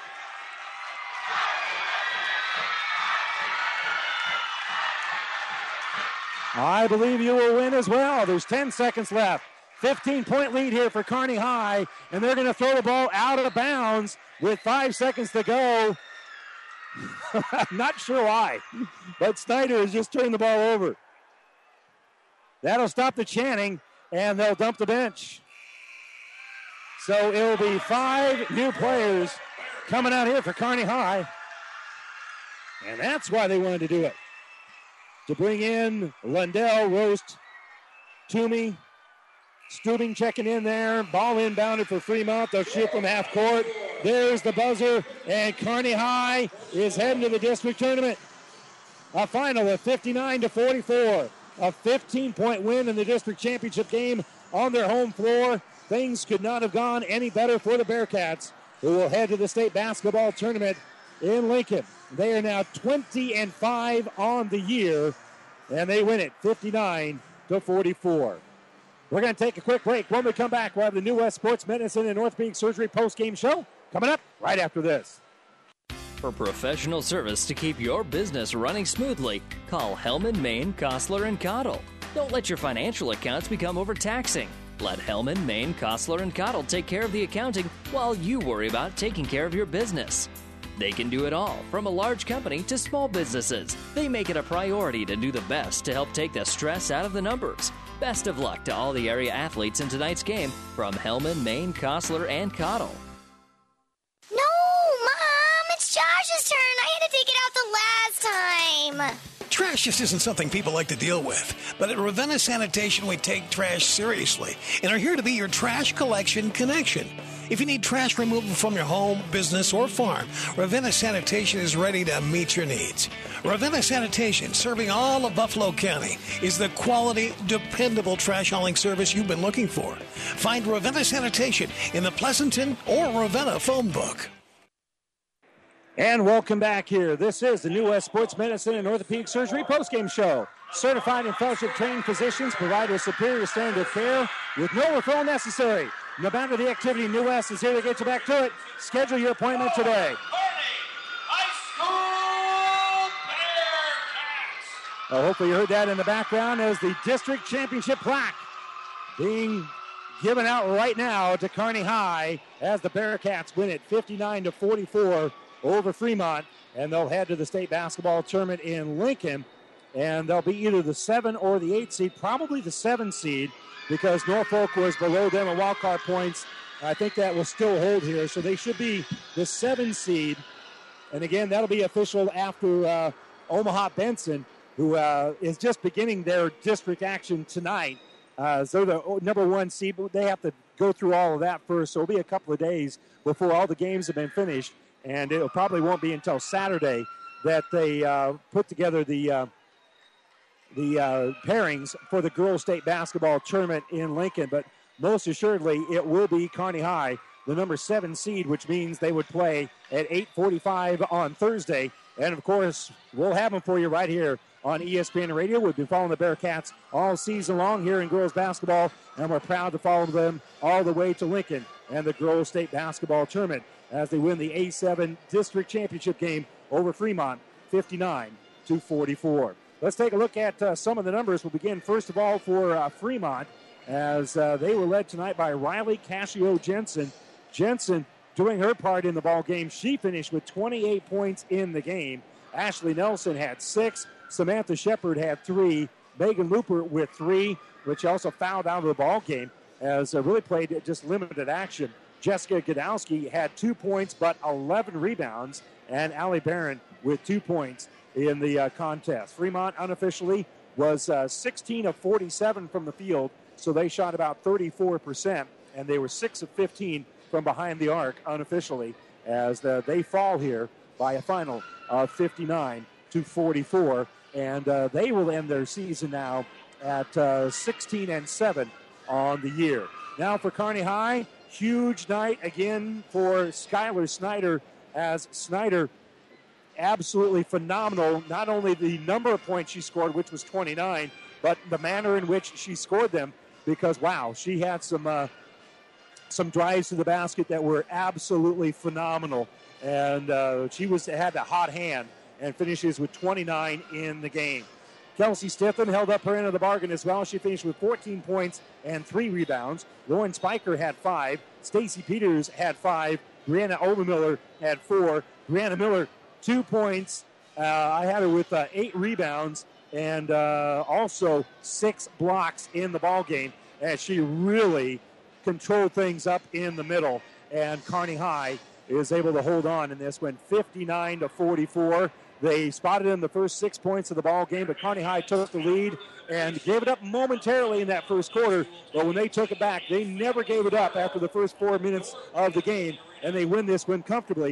I believe you will win as well. There's 10 seconds left. 15-point lead here for Kearney High, and they're going to throw the ball out of bounds with 5 seconds to go. I'm not sure why, but Snyder has just turned the ball over. That'll stop the chanting, and they'll dump the bench. So it'll be 5 new players coming out here for Kearney High, and that's why they wanted to do it. To bring in Lundell, Roast, Toomey, Stubing checking in there. Ball inbounded for Fremont. They'll shoot from half court. There's the buzzer, and Kearney High is heading to the district tournament. A final of 59-44. A 15-point win in the district championship game on their home floor. Things could not have gone any better for the Bearcats, who will head to the state basketball tournament in Lincoln. They are now 20-5 on the year, and they win it 59-44. We're going to take a quick break. When we come back, we'll have the New West Sports Medicine and Orthopedic Surgery post-game show coming up right after this. For professional service to keep your business running smoothly, call Hellman, Maine, Kostler & Cottle. Don't let your financial accounts become overtaxing. Let Hellman, Maine, Kostler & Cottle take care of the accounting while you worry about taking care of your business. They can do it all, from a large company to small businesses. They make it a priority to do the best to help take the stress out of the numbers. Best of luck to all the area athletes in tonight's game from Hellman, Maine, Kostler & Cottle. No, Mom! It's Josh's turn! I had to take it out the last time! Trash just isn't something people like to deal with. But at Ravenna Sanitation, we take trash seriously and are here to be your trash collection connection. If you need trash removal from your home, business, or farm, Ravenna Sanitation is ready to meet your needs. Ravenna Sanitation, serving all of Buffalo County, is the quality, dependable trash hauling service you've been looking for. Find Ravenna Sanitation in the Pleasanton or Ravenna phone book. And welcome back here. This is the New West Sports Medicine and Orthopedic Surgery postgame show. Certified and fellowship trained physicians provide a superior standard of care with no referral necessary. No matter the activity, New West is here to get you back to it. Schedule your appointment today. Hopefully you heard that in the background as the district championship plaque being given out right now to Kearney High as the Bearcats win it 59-44 over Fremont, and they'll head to the state basketball tournament in Lincoln, and they'll be either the 7 or the 8 seed, probably the 7 seed, because Norfolk was below them in wild card points. I think that will still hold here, so they should be the 7 seed. And again, that'll be official after Omaha Benson, who is just beginning their district action tonight. So the number 1 seed, they have to go through all of that first, so it'll be a couple of days before all the games have been finished, and it probably won't be until Saturday that they put together the pairings for the girls' state basketball tournament in Lincoln. But most assuredly, it will be Kearney High, the number 7 seed, which means they would play at 8:45 on Thursday. And, of course, we'll have them for you right here on ESPN Radio. We've been following the Bearcats all season long here in girls basketball, and we're proud to follow them all the way to Lincoln and the girls' state basketball tournament as they win the A7 district championship game over Fremont, 59-44. Let's take a look at some of the numbers. We'll begin, first of all, for Fremont, as they were led tonight by Riley Cascio Jensen. Jensen doing her part in the ball game. She finished with 28 points in the game. Ashley Nelson had 6. Samantha Shepard had 3. Megan Looper with 3, which also fouled out of the ball game, as really played just limited action. Jessica Godowski had 2 points but 11 rebounds, and Allie Barron with 2 points in the contest. Fremont unofficially was 16 of 47 from the field, so they shot about 34%, and they were 6 of 15 from behind the arc unofficially, as they fall here by a final of 59-44, and they will end their season now at 16-7 on the year. Now for Kearney High, huge night again for Skylar Snyder, as Snyder absolutely phenomenal. Not only the number of points she scored, which was 29, but the manner in which she scored them, because, wow, she had some drives to the basket that were absolutely phenomenal. And she had a hot hand and finishes with 29 in the game. Kelsey Stiffen held up her end of the bargain as well. She finished with 14 points and 3 rebounds. Lauren Spiker had 5. Stacy Peters had 5. Brianna Obermiller had 4. Brianna Miller, 2 points. I had her with 8 rebounds and also 6 blocks in the ball game, as she really controlled things up in the middle. And Kearney High is able to hold on in this one, 59-44. They spotted in the first 6 points of the ball game, but Kearney High took the lead and gave it up momentarily in that first quarter. But when they took it back, they never gave it up after the first 4 minutes of the game, and they win this one comfortably,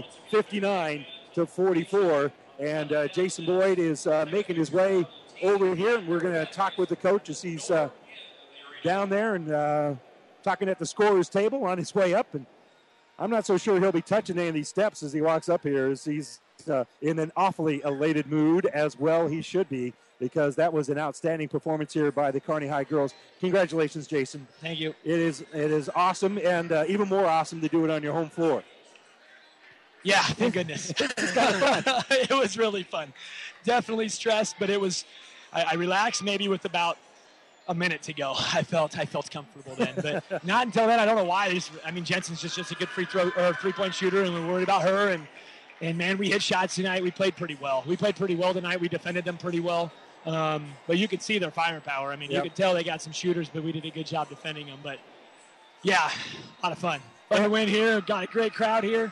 59-44. And Jason Boyd is making his way over here, and we're going to talk with the coach as he's down there and talking at the scorer's table on his way up. And I'm not so sure he'll be touching any of these steps as he walks up here, as he's in an awfully elated mood, as well he should be, because that was an outstanding performance here by the Kearney High girls. Congratulations, Jason. Thank you. It is awesome, and even more awesome to do it on your home floor. Yeah, thank goodness. It's kind of fun. It was really fun. Definitely stressed, but it was. I relaxed maybe with about a minute to go. I felt comfortable then, but not until then. I don't know why. Jensen's just a good three-point shooter, and we're worried about her. And man, we hit shots tonight. We played pretty well. Tonight. We defended them pretty well. But you could see their firepower. You could tell they got some shooters, but we did a good job defending them. But yeah, a lot of fun. Fun to win here. Got a great crowd here.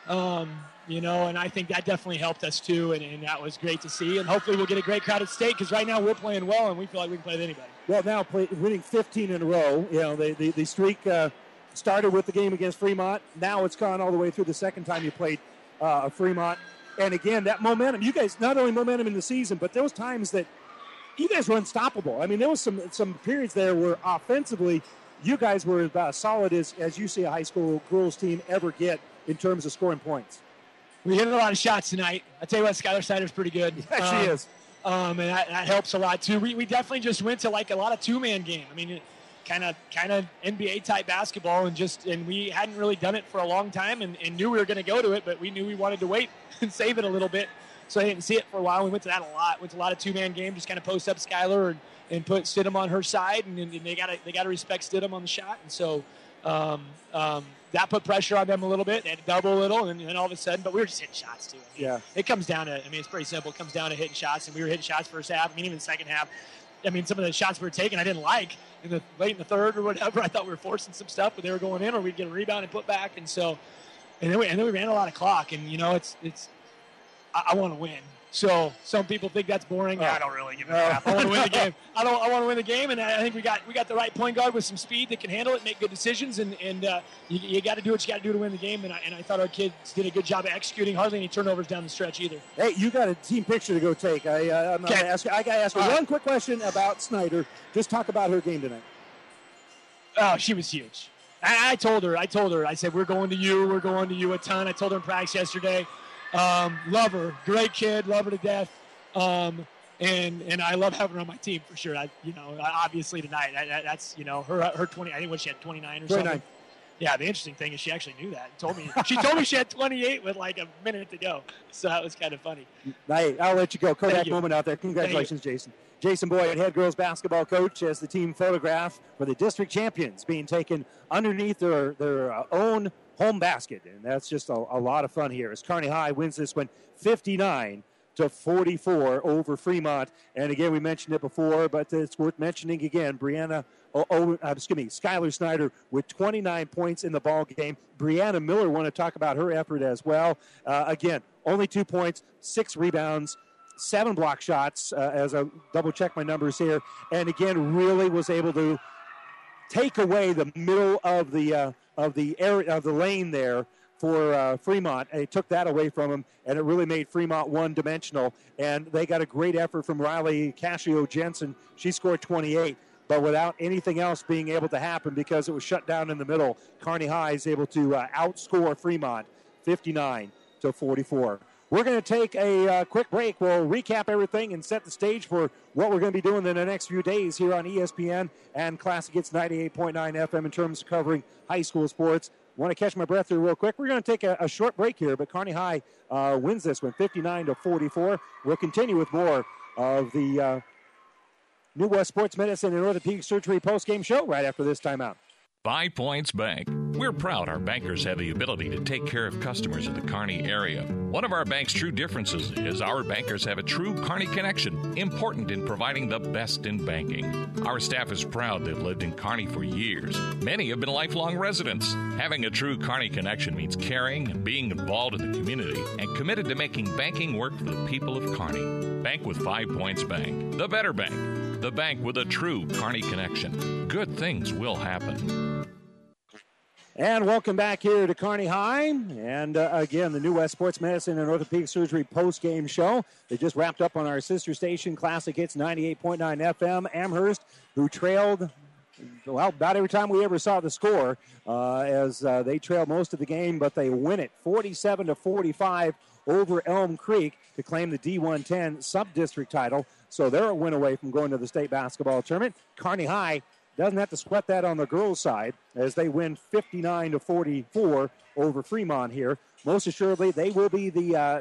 And I think that definitely helped us too, and that was great to see. And hopefully we'll get a great crowd at State, because right now we're playing well, and we feel like we can play with anybody. Well, now winning 15 in a row. The streak started with the game against Fremont. Now it's gone all the way through the second time you played Fremont. And again, that momentum, you guys, not only momentum in the season, but there was times that you guys were unstoppable. I mean, there was some periods there where offensively you guys were about as solid as you see a high school girls team ever get in terms of scoring points. We hit a lot of shots tonight. I tell you what, Skylar Snyder's pretty good. Yeah, she is. And that helps a lot too. We definitely just went to like a lot of two-man game. I mean, kind of NBA type basketball, and we hadn't really done it for a long time, and knew we were going to go to it, but we knew we wanted to wait and save it a little bit. So I didn't see it for a while. We went to that a lot. Went to a lot of two-man game, just kind of post up Skylar and put Stidham on her side, and they gotta respect Stidham on the shot. And so that put pressure on them a little bit. They had to double a little, and then all of a sudden, but we were just hitting shots too. Yeah. It comes down to, it's pretty simple. It comes down to hitting shots, and we were hitting shots first half. Even the second half. Some of the shots we were taking I didn't like late in the third or whatever. I thought we were forcing some stuff, but they were going in, or we'd get a rebound and put back. And so, and then we ran a lot of clock. And I want to win. So some people think that's boring. I don't really give a crap. I want to win the game. I want to win the game, and I think we got the right point guard with some speed that can handle it, make good decisions, and you got to do what you got to do to win the game. And I thought our kids did a good job of executing. Hardly any turnovers down the stretch either. Hey, you got a team picture to go take. I got to ask you one quick question about Snyder. Just talk about her game tonight. Oh, she was huge. I told her. I said, we're going to you a ton. I told her in practice yesterday. Love her, great kid, love her to death, and I love having her on my team for sure. Obviously tonight, that's her 20. I think she had 29 or 29. Something. Yeah, the interesting thing is she actually knew that. She told me she had 28 with like a minute to go, so that was kind of funny. Hey, I'll let you go. Kodak moment out there. Congratulations, Jason. Jason Boyd, head girls basketball coach, as the team photograph for the district champions being taken underneath their own home basket, and that's just a lot of fun here as Kearney High wins this one 59-44 over Fremont. And again, we mentioned it before, but it's worth mentioning again. Skylar Snyder with 29 points in the ball game. Brianna Miller, want to talk about her effort as well. Again, only 2 points, 6 rebounds, 7 block shots, as I double check my numbers here. And again, really was able to take away the middle of the area of the lane there for Fremont. And they took that away from them, and it really made Fremont one-dimensional. And they got a great effort from Riley Cascio-Jensen. She scored 28, but without anything else being able to happen because it was shut down in the middle, Kearney High is able to outscore Fremont 59-44. We're going to take a quick break. We'll recap everything and set the stage for what we're going to be doing in the next few days here on ESPN and Classic Hits 98.9 FM in terms of covering high school sports. Want to catch my breath here real quick. We're going to take a short break here, but Kearney High wins this one 59-44. We'll continue with more of the New West Sports Medicine and Orthopedic Surgery postgame show right after this timeout. 5 Points Bank. We're proud our bankers have the ability to take care of customers in the Kearney area. One of our bank's true differences is our bankers have a true Kearney connection, important in providing the best in banking. Our staff is proud they've lived in Kearney for years. Many have been lifelong residents. Having a true Kearney connection means caring and being involved in the community and committed to making banking work for the people of Kearney. Bank with 5 Points Bank. The better bank. The bank with a true Kearney connection. Good things will happen. And welcome back here to Kearney High. And again, the New West Sports Medicine and Orthopedic Surgery post-game show. They just wrapped up on our sister station, Classic Hits 98.9 FM. Amherst, who trailed, about every time we ever saw the score, as they trailed most of the game, but they win it 47-45 over Elm Creek to claim the D110 sub-district title. So they're a win away from going to the state basketball tournament. Kearney High doesn't have to sweat that on the girls' side as they win 59-44 over Fremont here. Most assuredly, they will be the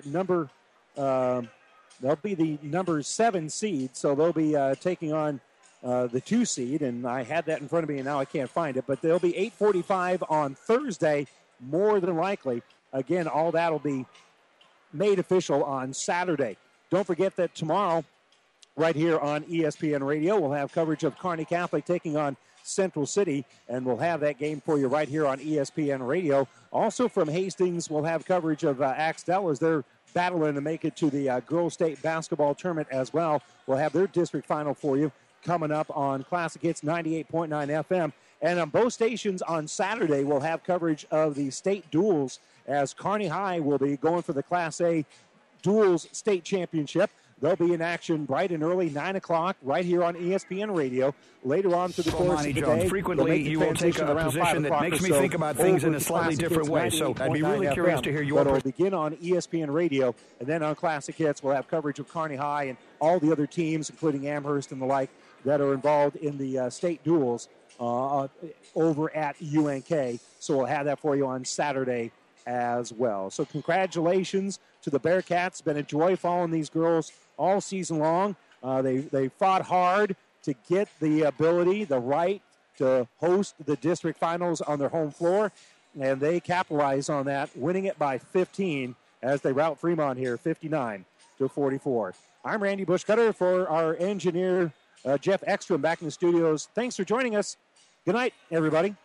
number 7 seed, so they'll be taking on the 2 seed, and I had that in front of me, and now I can't find it. But they'll be 8:45 on Thursday, more than likely. Again, all that will be made official on Saturday. Don't forget that tomorrow, right here on ESPN Radio, we'll have coverage of Kearney Catholic taking on Central City, and we'll have that game for you right here on ESPN Radio. Also from Hastings, we'll have coverage of Axtell as they're battling to make it to the Girls State Basketball Tournament as well. We'll have their district final for you coming up on Classic Hits 98.9 FM. And on both stations on Saturday, we'll have coverage of the state duels as Kearney High will be going for the Class A Duels State Championship. They'll be in action bright and early, 9 o'clock, right here on ESPN Radio. Later on through the course of the day, frequently you will take a position that makes me think about things in a slightly different way. So I'd be really curious to hear your perspective. It'll begin on ESPN Radio, and then on Classic Hits, we'll have coverage of Kearney High and all the other teams, including Amherst and the like, that are involved in the state duels over at UNK. So we'll have that for you on Saturday as well. So congratulations to the Bearcats. It's been a joy following these girls all season long. They fought hard to get the ability, the right to host the district finals on their home floor, and they capitalized on that, winning it by 15 as they rout Fremont here, 59-44. I'm Randy Bushcutter for our engineer, Jeff Ekstrom, back in the studios. Thanks for joining us. Good night, everybody.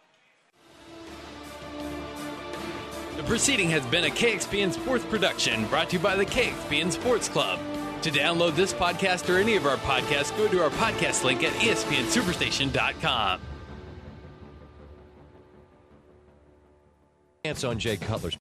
The proceeding has been a KXPN Sports production brought to you by the KXPN Sports Club. To download this podcast or any of our podcasts, go to our podcast link at ESPNSuperstation.com. On Jay Cutler's